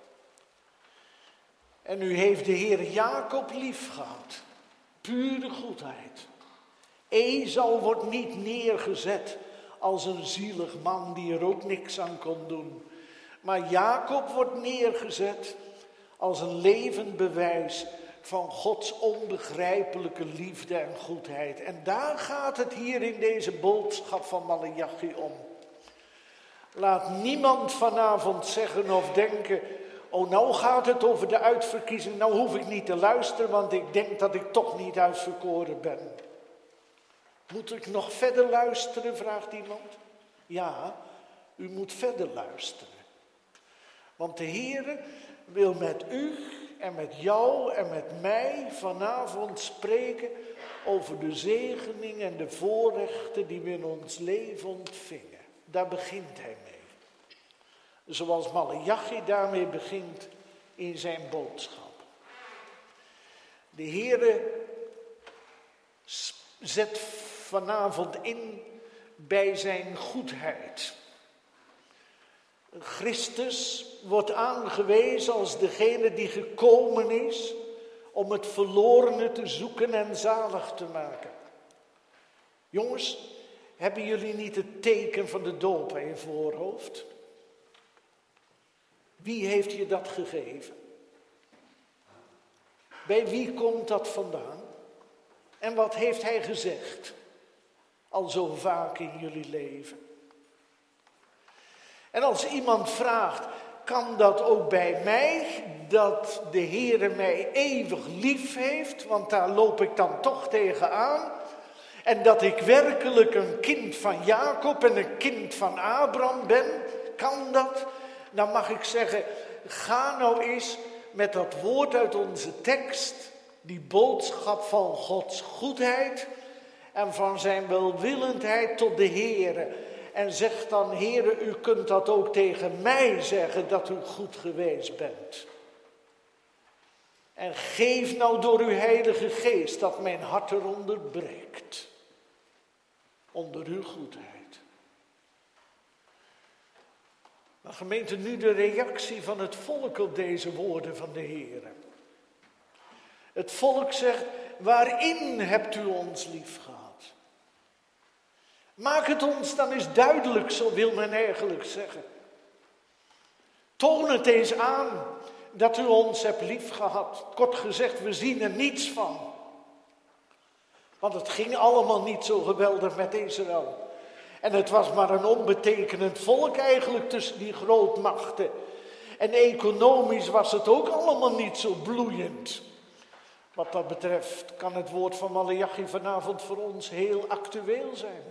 En nu heeft de Heer Jacob lief gehad. Pure goedheid. Esau wordt niet neergezet als een zielig man die er ook niks aan kon doen. Maar Jacob wordt neergezet als een levend bewijs van Gods onbegrijpelijke liefde en goedheid. En daar gaat het hier in deze boodschap van Maleachi om. Laat niemand vanavond zeggen of denken: oh, nou gaat het over de uitverkiezing, nou hoef ik niet te luisteren, want ik denk dat ik toch niet uitverkoren ben. Moet ik nog verder luisteren, vraagt iemand. Ja, u moet verder luisteren. Want de Heere wil met u en met jou en met mij vanavond spreken over de zegening en de voorrechten die we in ons leven ontvingen. Daar begint hij mee. Zoals Maleachi daarmee begint in zijn boodschap. De Heere zet vanavond in bij zijn goedheid. Christus wordt aangewezen als degene die gekomen is om het verlorene te zoeken en zalig te maken. Jongens, hebben jullie niet het teken van de doop aan je voorhoofd? Wie heeft je dat gegeven? Bij wie komt dat vandaan? En wat heeft hij gezegd? Al zo vaak in jullie leven. En als iemand vraagt, kan dat ook bij mij, dat de Heere mij eeuwig lief heeft, want daar loop ik dan toch tegenaan. En dat ik werkelijk een kind van Jacob en een kind van Abraham ben, kan dat? Dan mag ik zeggen, ga nou eens met dat woord uit onze tekst, die boodschap van Gods goedheid en van zijn welwillendheid tot de Heere. En zeg dan, Heere, u kunt dat ook tegen mij zeggen, dat u goed geweest bent. En geef nou door uw Heilige Geest dat mijn hart eronder breekt. Onder uw goedheid. Maar gemeente, nu de reactie van het volk op deze woorden van de Heere. Het volk zegt, waarin hebt u ons lief gehad? Maak het ons dan eens duidelijk, zo wil men eigenlijk zeggen. Toon het eens aan dat u ons hebt lief gehad. Kort gezegd, we zien er niets van. Want het ging allemaal niet zo geweldig met Israël. En het was maar een onbetekenend volk eigenlijk tussen die grootmachten. En economisch was het ook allemaal niet zo bloeiend. Wat dat betreft kan het woord van Maleachi vanavond voor ons heel actueel zijn.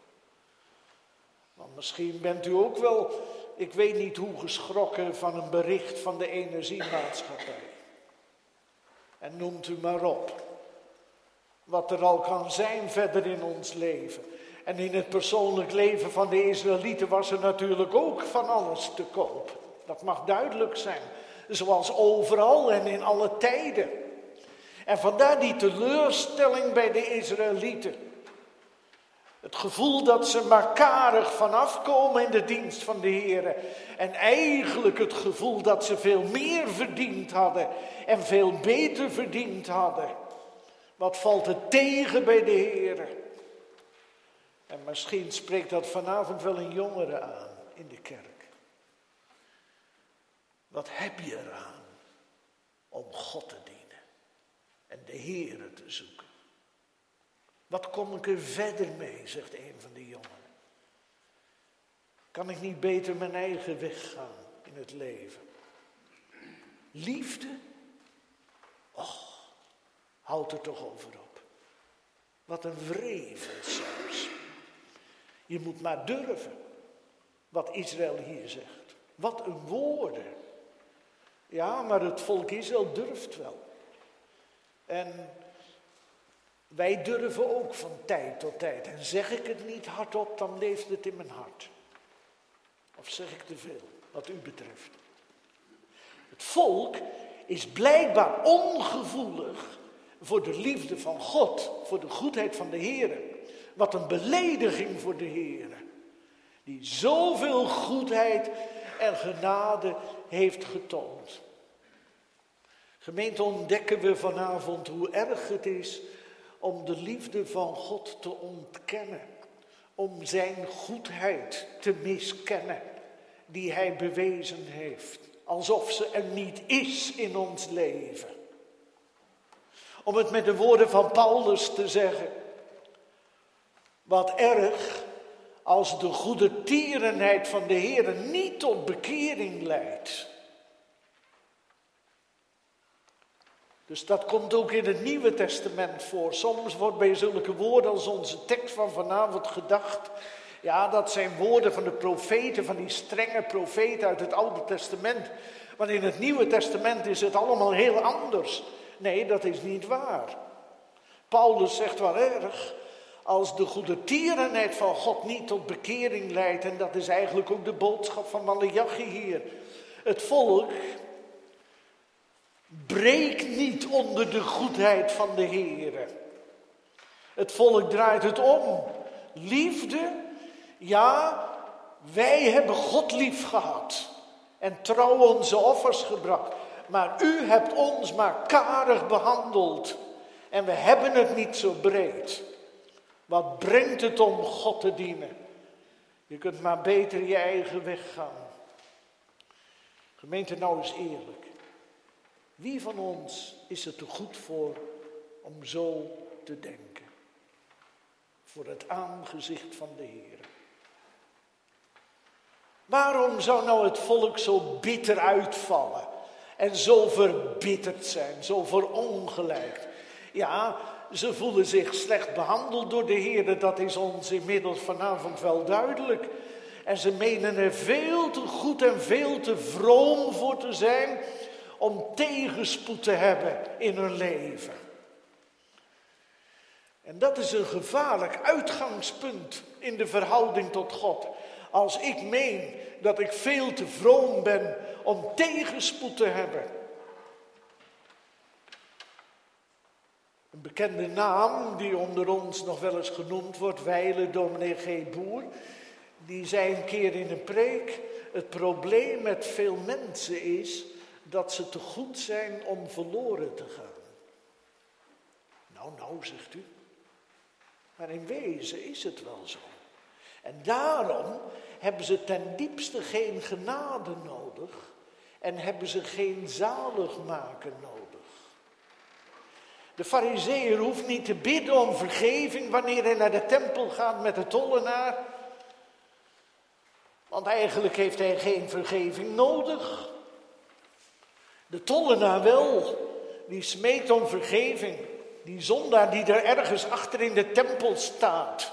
Want misschien bent u ook wel, ik weet niet hoe, geschrokken van een bericht van de energiemaatschappij. En noemt u maar op. Wat er al kan zijn verder in ons leven. En in het persoonlijk leven van de Israëlieten was er natuurlijk ook van alles te koop. Dat mag duidelijk zijn. Zoals overal en in alle tijden. En vandaar die teleurstelling bij de Israëlieten. Het gevoel dat ze maar karig vanaf komen in de dienst van de Heer. En eigenlijk het gevoel dat ze veel meer verdiend hadden. En veel beter verdiend hadden. Wat valt er tegen bij de Heer? En misschien spreekt dat vanavond wel een jongere aan in de kerk. Wat heb je eraan om God te dienen en de Heere te zoeken? Wat kom ik er verder mee, zegt een van de jongeren. Kan ik niet beter mijn eigen weg gaan in het leven? Liefde? Och, houd er toch over op. Wat een wrevel soms. Je moet maar durven wat Israël hier zegt. Wat een woorden. Ja, maar het volk Israël durft wel. En wij durven ook van tijd tot tijd. En zeg ik het niet hardop, dan leeft het in mijn hart. Of zeg ik te veel, wat u betreft. Het volk is blijkbaar ongevoelig voor de liefde van God, voor de goedheid van de Heer. Wat een belediging voor de Heer, die zoveel goedheid en genade heeft getoond. Gemeente, ontdekken we vanavond hoe erg het is om de liefde van God te ontkennen. Om zijn goedheid te miskennen, die hij bewezen heeft. Alsof ze er niet is in ons leven. Om het met de woorden van Paulus te zeggen. Wat erg als de goedertierenheid van de Heer niet tot bekering leidt. Dus dat komt ook in het Nieuwe Testament voor. Soms wordt bij zulke woorden als onze tekst van vanavond gedacht. Ja, dat zijn woorden van de profeten, van die strenge profeten uit het Oude Testament. Want in het Nieuwe Testament is het allemaal heel anders. Nee, dat is niet waar. Paulus zegt wel erg. Als de goedertierenheid van God niet tot bekering leidt. En dat is eigenlijk ook de boodschap van Maleachi hier. Het volk breekt niet onder de goedheid van de Heer. Het volk draait het om. Liefde, ja, wij hebben God lief gehad. En trouw onze offers gebracht. maar u hebt ons maar karig behandeld en we hebben het niet zo breed. Wat brengt het om God te dienen? Je kunt maar beter je eigen weg gaan. Gemeente, nou eens eerlijk. Wie van ons is er te goed voor om zo te denken? Voor het aangezicht van de Heer. Waarom zou nou het volk zo bitter uitvallen? En zo verbitterd zijn, zo verongelijkt? Ja, ze voelen zich slecht behandeld door de Heer. Dat is ons inmiddels vanavond wel duidelijk. En ze menen er veel te goed en veel te vroom voor te zijn om tegenspoed te hebben in hun leven. En dat is een gevaarlijk uitgangspunt in de verhouding tot God. Als ik meen dat ik veel te vroom ben om tegenspoed te hebben. Een bekende naam die onder ons nog wel eens genoemd wordt, wijlen dominee G. Boer. Die zei een keer in een preek, het probleem met veel mensen is dat ze te goed zijn om verloren te gaan. Nou, nou, zegt u. Maar in wezen is het wel zo. En daarom hebben ze ten diepste geen genade nodig en hebben ze geen zaligmaker nodig. De farizeeër hoeft niet te bidden om vergeving wanneer hij naar de tempel gaat met de tollenaar. Want eigenlijk heeft hij geen vergeving nodig. De tollenaar wel, die smeekt om vergeving. Die zondaar die er ergens achter in de tempel staat.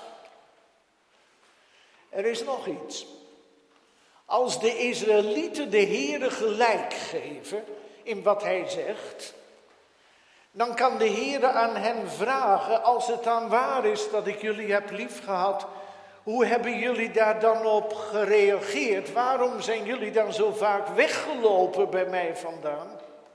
Er is nog iets. Als de Israëlieten de Heere gelijk geven in wat hij zegt, dan kan de Heere aan hen vragen, als het dan waar is dat ik jullie heb liefgehad, hoe hebben jullie daar dan op gereageerd? Waarom zijn jullie dan zo vaak weggelopen bij mij vandaan?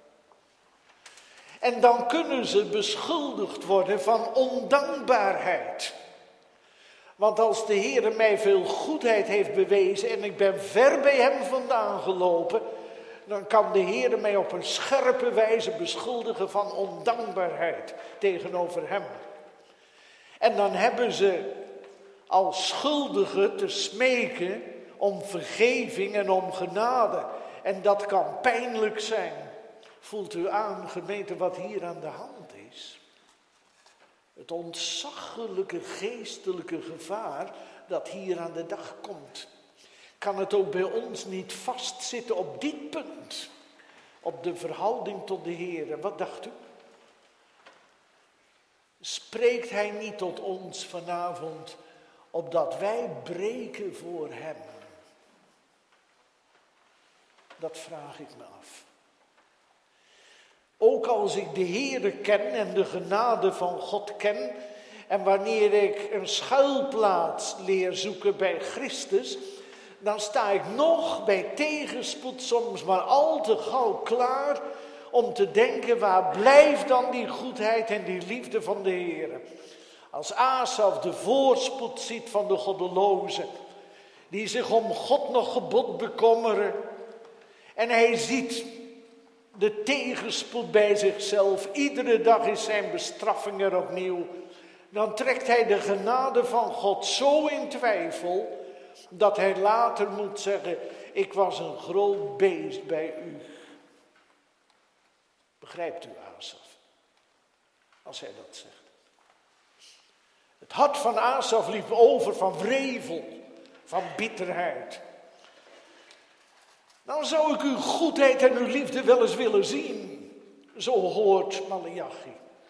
En dan kunnen ze beschuldigd worden van ondankbaarheid. Want als de Heere mij veel goedheid heeft bewezen en ik ben ver bij hem vandaan gelopen, dan kan de Heere mij op een scherpe wijze beschuldigen van ondankbaarheid tegenover hem. En dan hebben ze als schuldigen te smeken om vergeving en om genade. En dat kan pijnlijk zijn. Voelt u aan, gemeente, wat hier aan de hand is? Het ontzaglijke geestelijke gevaar dat hier aan de dag komt. Kan het ook bij ons niet vastzitten op dit punt? Op de verhouding tot de Heer. Wat dacht u? Spreekt hij niet tot ons vanavond opdat wij breken voor hem? Dat vraag ik me af. Ook als ik de Heere ken en de genade van God ken, en wanneer ik een schuilplaats leer zoeken bij Christus, dan sta ik nog bij tegenspoed soms maar al te gauw klaar om te denken, waar blijft dan die goedheid en die liefde van de Heere? Als Asaf de voorspoed ziet van de goddelozen, die zich om God nog gebod bekommeren, en hij ziet de tegenspoed bij zichzelf, iedere dag is zijn bestraffing er opnieuw, dan trekt hij de genade van God zo in twijfel, dat hij later moet zeggen, ik was een groot beest bij u. Begrijpt u Asaf, als hij dat zegt? Het hart van Asaf liep over van wrevel, van bitterheid. Dan zou ik uw goedheid en uw liefde wel eens willen zien. Zo hoort Maleachi.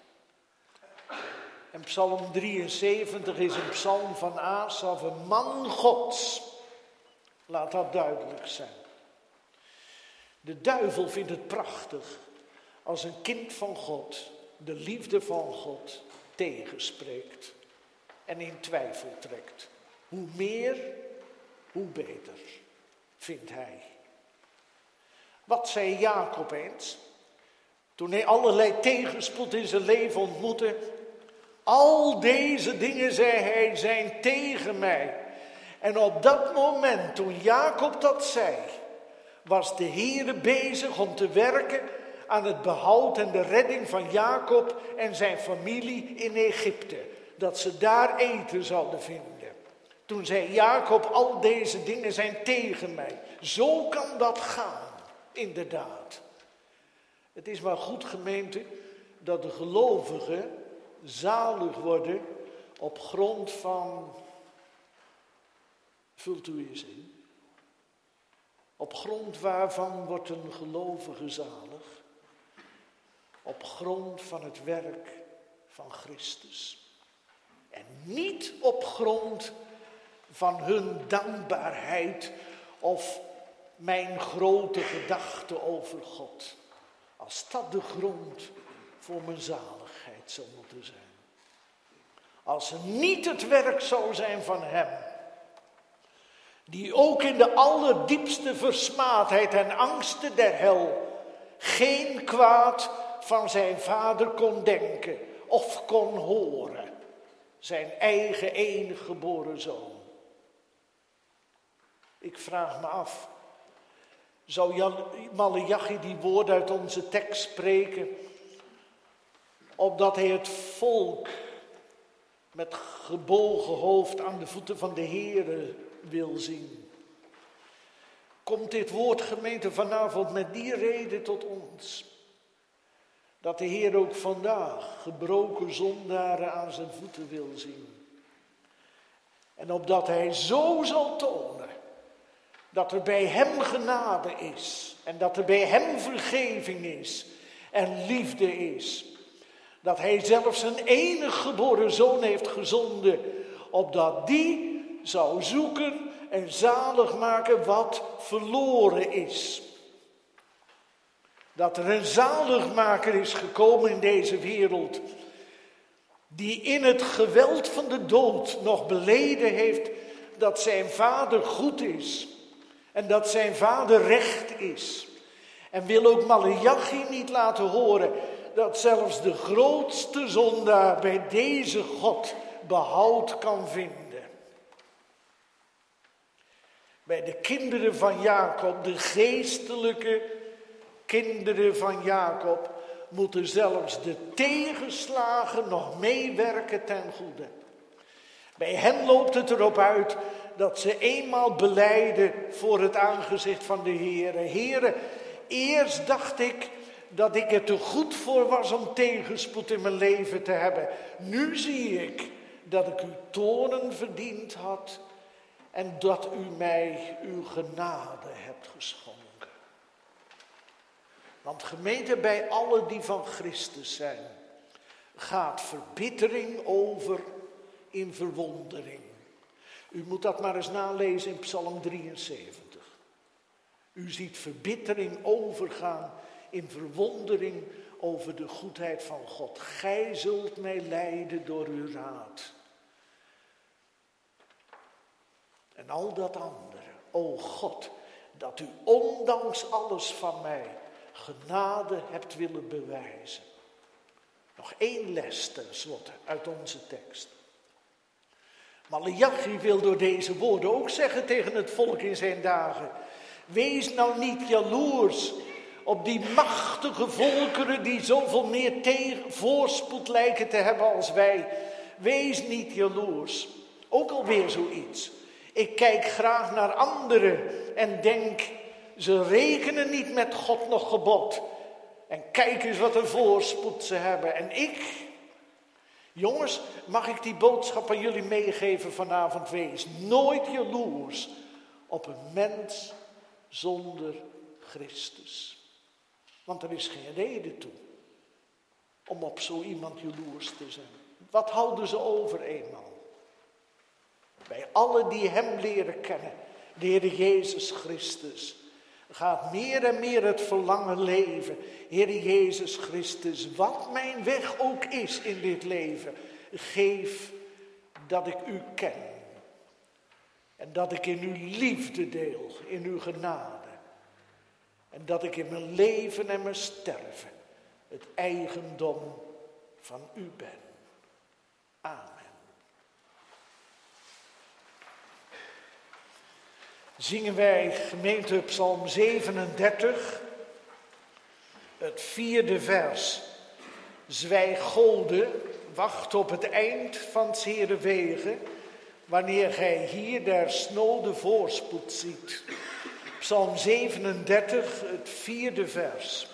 En Psalm drieënzeventig is een psalm van Asaf, een man Gods. Laat dat duidelijk zijn. De duivel vindt het prachtig als een kind van God de liefde van God tegenspreekt en in twijfel trekt. Hoe meer, hoe beter, vindt hij. Wat zei Jacob eens, toen hij allerlei tegenspoed in zijn leven ontmoette? Al deze dingen, zei hij, zijn tegen mij. En op dat moment, toen Jacob dat zei, was de Heere bezig om te werken aan het behoud en de redding van Jacob en zijn familie in Egypte. Dat ze daar eten zouden vinden. Toen zei Jacob, al deze dingen zijn tegen mij. Zo kan dat gaan, inderdaad. Het is maar goed, gemeente, dat de gelovigen zalig worden op grond van, vult u eens in, op grond waarvan wordt een gelovige zalig? Op grond van het werk van Christus. En niet op grond van hun dankbaarheid of mijn grote gedachte over God. Als dat de grond voor mijn zaligheid zou moeten zijn. Als het niet het werk zou zijn van hem, die ook in de allerdiepste versmaadheid en angsten der hel geen kwaad van zijn vader kon denken of kon horen. Zijn eigen enige geboren zoon. Ik vraag me af, zou Maleachi die woorden uit onze tekst spreken, opdat hij het volk met gebogen hoofd aan de voeten van de Heere wil zien? Komt dit woord, gemeente, vanavond met die reden tot ons? Dat de Heer ook vandaag gebroken zondaren aan zijn voeten wil zien. En opdat hij zo zal tonen dat er bij hem genade is. En dat er bij hem vergeving is. En liefde is. Dat hij zelfs zijn enige geboren zoon heeft gezonden. Opdat die zou zoeken en zalig maken wat verloren is. Dat er een zaligmaker is gekomen in deze wereld. Die in het geweld van de dood nog beleden heeft dat zijn vader goed is. En dat zijn vader recht is. En wil ook Maleachi niet laten horen dat zelfs de grootste zondaar bij deze God behoud kan vinden. Bij de kinderen van Jacob, de geestelijke kinderen van Jacob, moeten zelfs de tegenslagen nog meewerken ten goede. Bij hen loopt het erop uit dat ze eenmaal belijden voor het aangezicht van de Heere. Heere, eerst dacht ik dat ik er te goed voor was om tegenspoed in mijn leven te hebben. Nu zie ik dat ik uw toorn verdiend had en dat u mij uw genade hebt geschonken. Want gemeente, bij allen die van Christus zijn, gaat verbittering over in verwondering. U moet dat maar eens nalezen in Psalm drieënzeventig. U ziet verbittering overgaan in verwondering over de goedheid van God. Gij zult mij leiden door uw raad. En al dat andere. O God, dat u ondanks alles van mij genade hebt willen bewijzen. Nog één les tenslotte uit onze tekst. Maleachi wil door deze woorden ook zeggen tegen het volk in zijn dagen: wees nou niet jaloers op die machtige volkeren die zoveel meer tegen, voorspoed lijken te hebben als wij. Wees niet jaloers. Ook alweer zoiets. Ik kijk graag naar anderen en denk, ze rekenen niet met God nog gebod. En kijk eens wat een voorspoed ze hebben. En ik, jongens, mag ik die boodschap aan jullie meegeven vanavond? Wees nooit jaloers op een mens zonder Christus. Want er is geen reden toe om op zo iemand jaloers te zijn. Wat houden ze over eenmaal? Bij allen die hem leren kennen, de Heer Jezus Christus, gaat meer en meer het verlangen leven. Heer Jezus Christus, wat mijn weg ook is in dit leven, geef dat ik u ken. En dat ik in uw liefde deel, in uw genade. En dat ik in mijn leven en mijn sterven het eigendom van u ben. Amen. zingen wij gemeente Psalm zevenendertig, het vierde vers. Zwijg golde, wacht op het eind van 's Heeren wegen, wanneer gij hier der snode voorspoed ziet. Psalm zevenendertig, het vierde vers.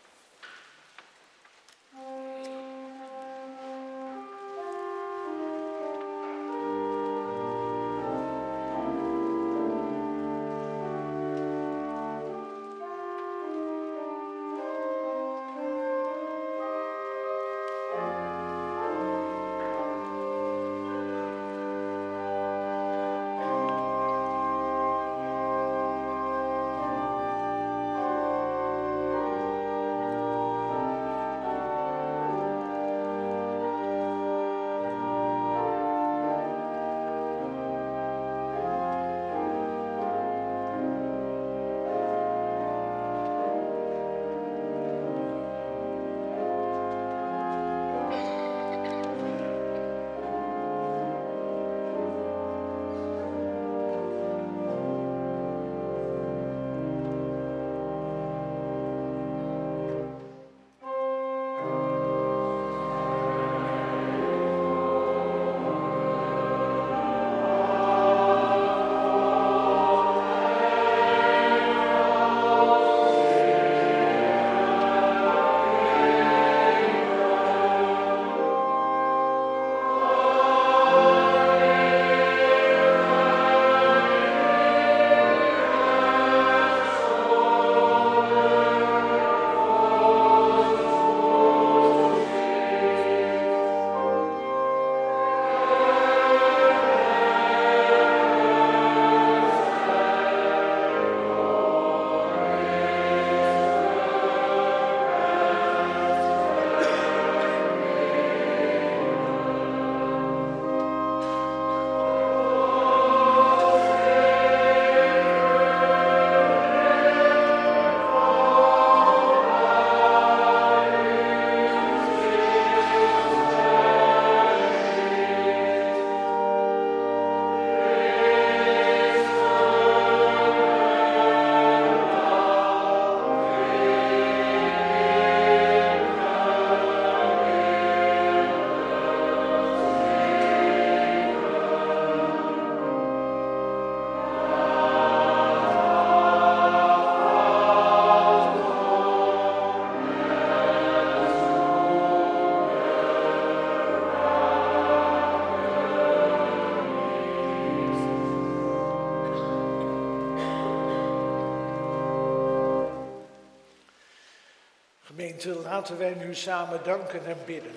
Gemeente, laten wij nu samen danken en bidden.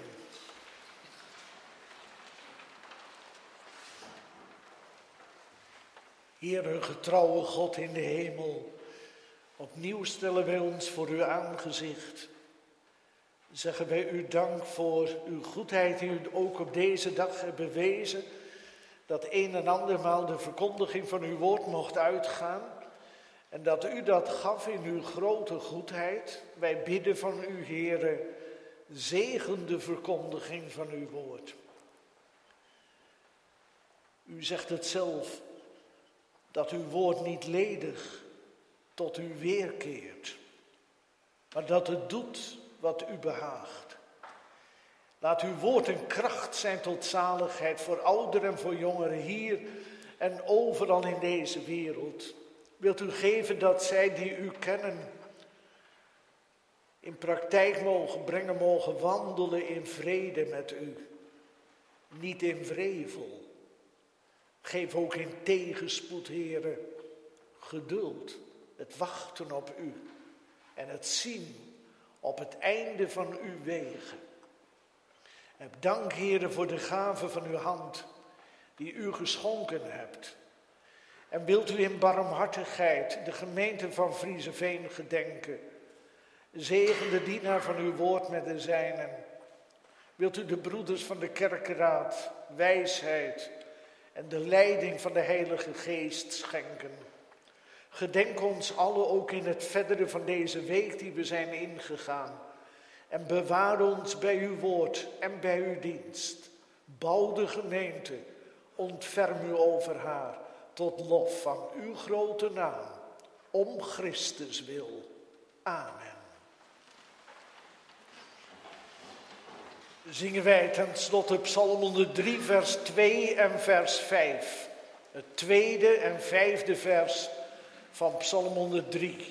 Heere, getrouwe God in de hemel, opnieuw stellen wij ons voor uw aangezicht. Zeggen wij u dank voor uw goedheid die u ook op deze dag hebt bewezen, dat een en andermaal de verkondiging van uw woord mocht uitgaan. En dat u dat gaf in uw grote goedheid. Wij bidden van u, Heere, zegen de verkondiging van uw woord. U zegt het zelf, dat uw woord niet ledig tot u weerkeert, maar dat het doet wat u behaagt. Laat uw woord een kracht zijn tot zaligheid voor ouderen en voor jongeren hier en overal in deze wereld. Wilt u geven dat zij die u kennen in praktijk mogen brengen, mogen wandelen in vrede met u, niet in wrevel. Geef ook in tegenspoed, Heere, geduld, het wachten op u en het zien op het einde van uw wegen. Heb dank, Heere, voor de gave van uw hand die u geschonken hebt. En wilt u in barmhartigheid de gemeente van Vriezeveen gedenken. Zegen de dienaar van uw woord met de zijnen. Wilt u de broeders van de kerkenraad wijsheid en de leiding van de Heilige Geest schenken. Gedenk ons allen ook in het verdere van deze week die we zijn ingegaan. En bewaar ons bij uw woord en bij uw dienst. Bouw de gemeente, ontferm u over haar. tot lof van uw grote naam, om Christus wil. Amen. Zingen wij tenslotte Psalm honderddrie, vers twee en vers vijf. Het tweede en vijfde vers van Psalm honderddrie.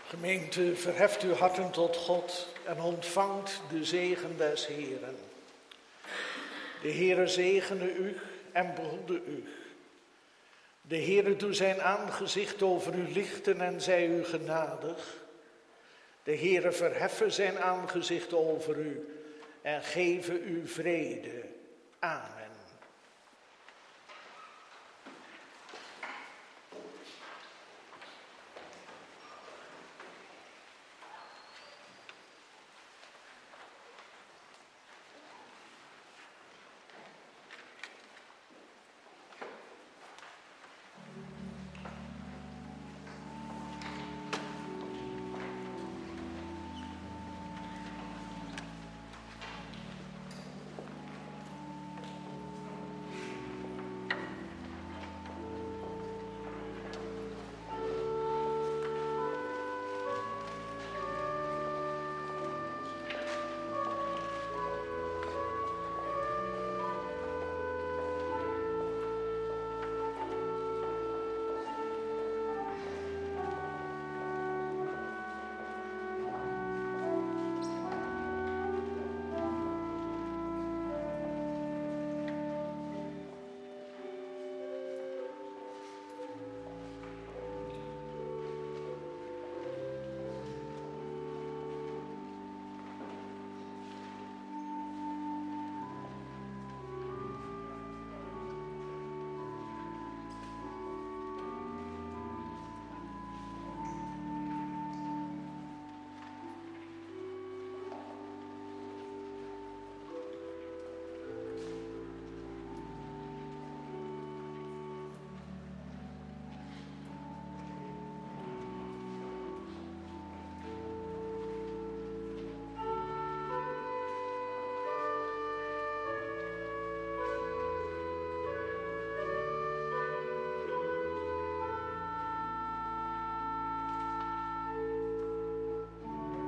Gemeente, verheft uw harten tot God en ontvangt de zegen des Heeren. De Heere zegene u en behoede u. De Heere doe zijn aangezicht over u lichten en zij u genadig. De Heere verheffen zijn aangezicht over u en geven u vrede. Amen.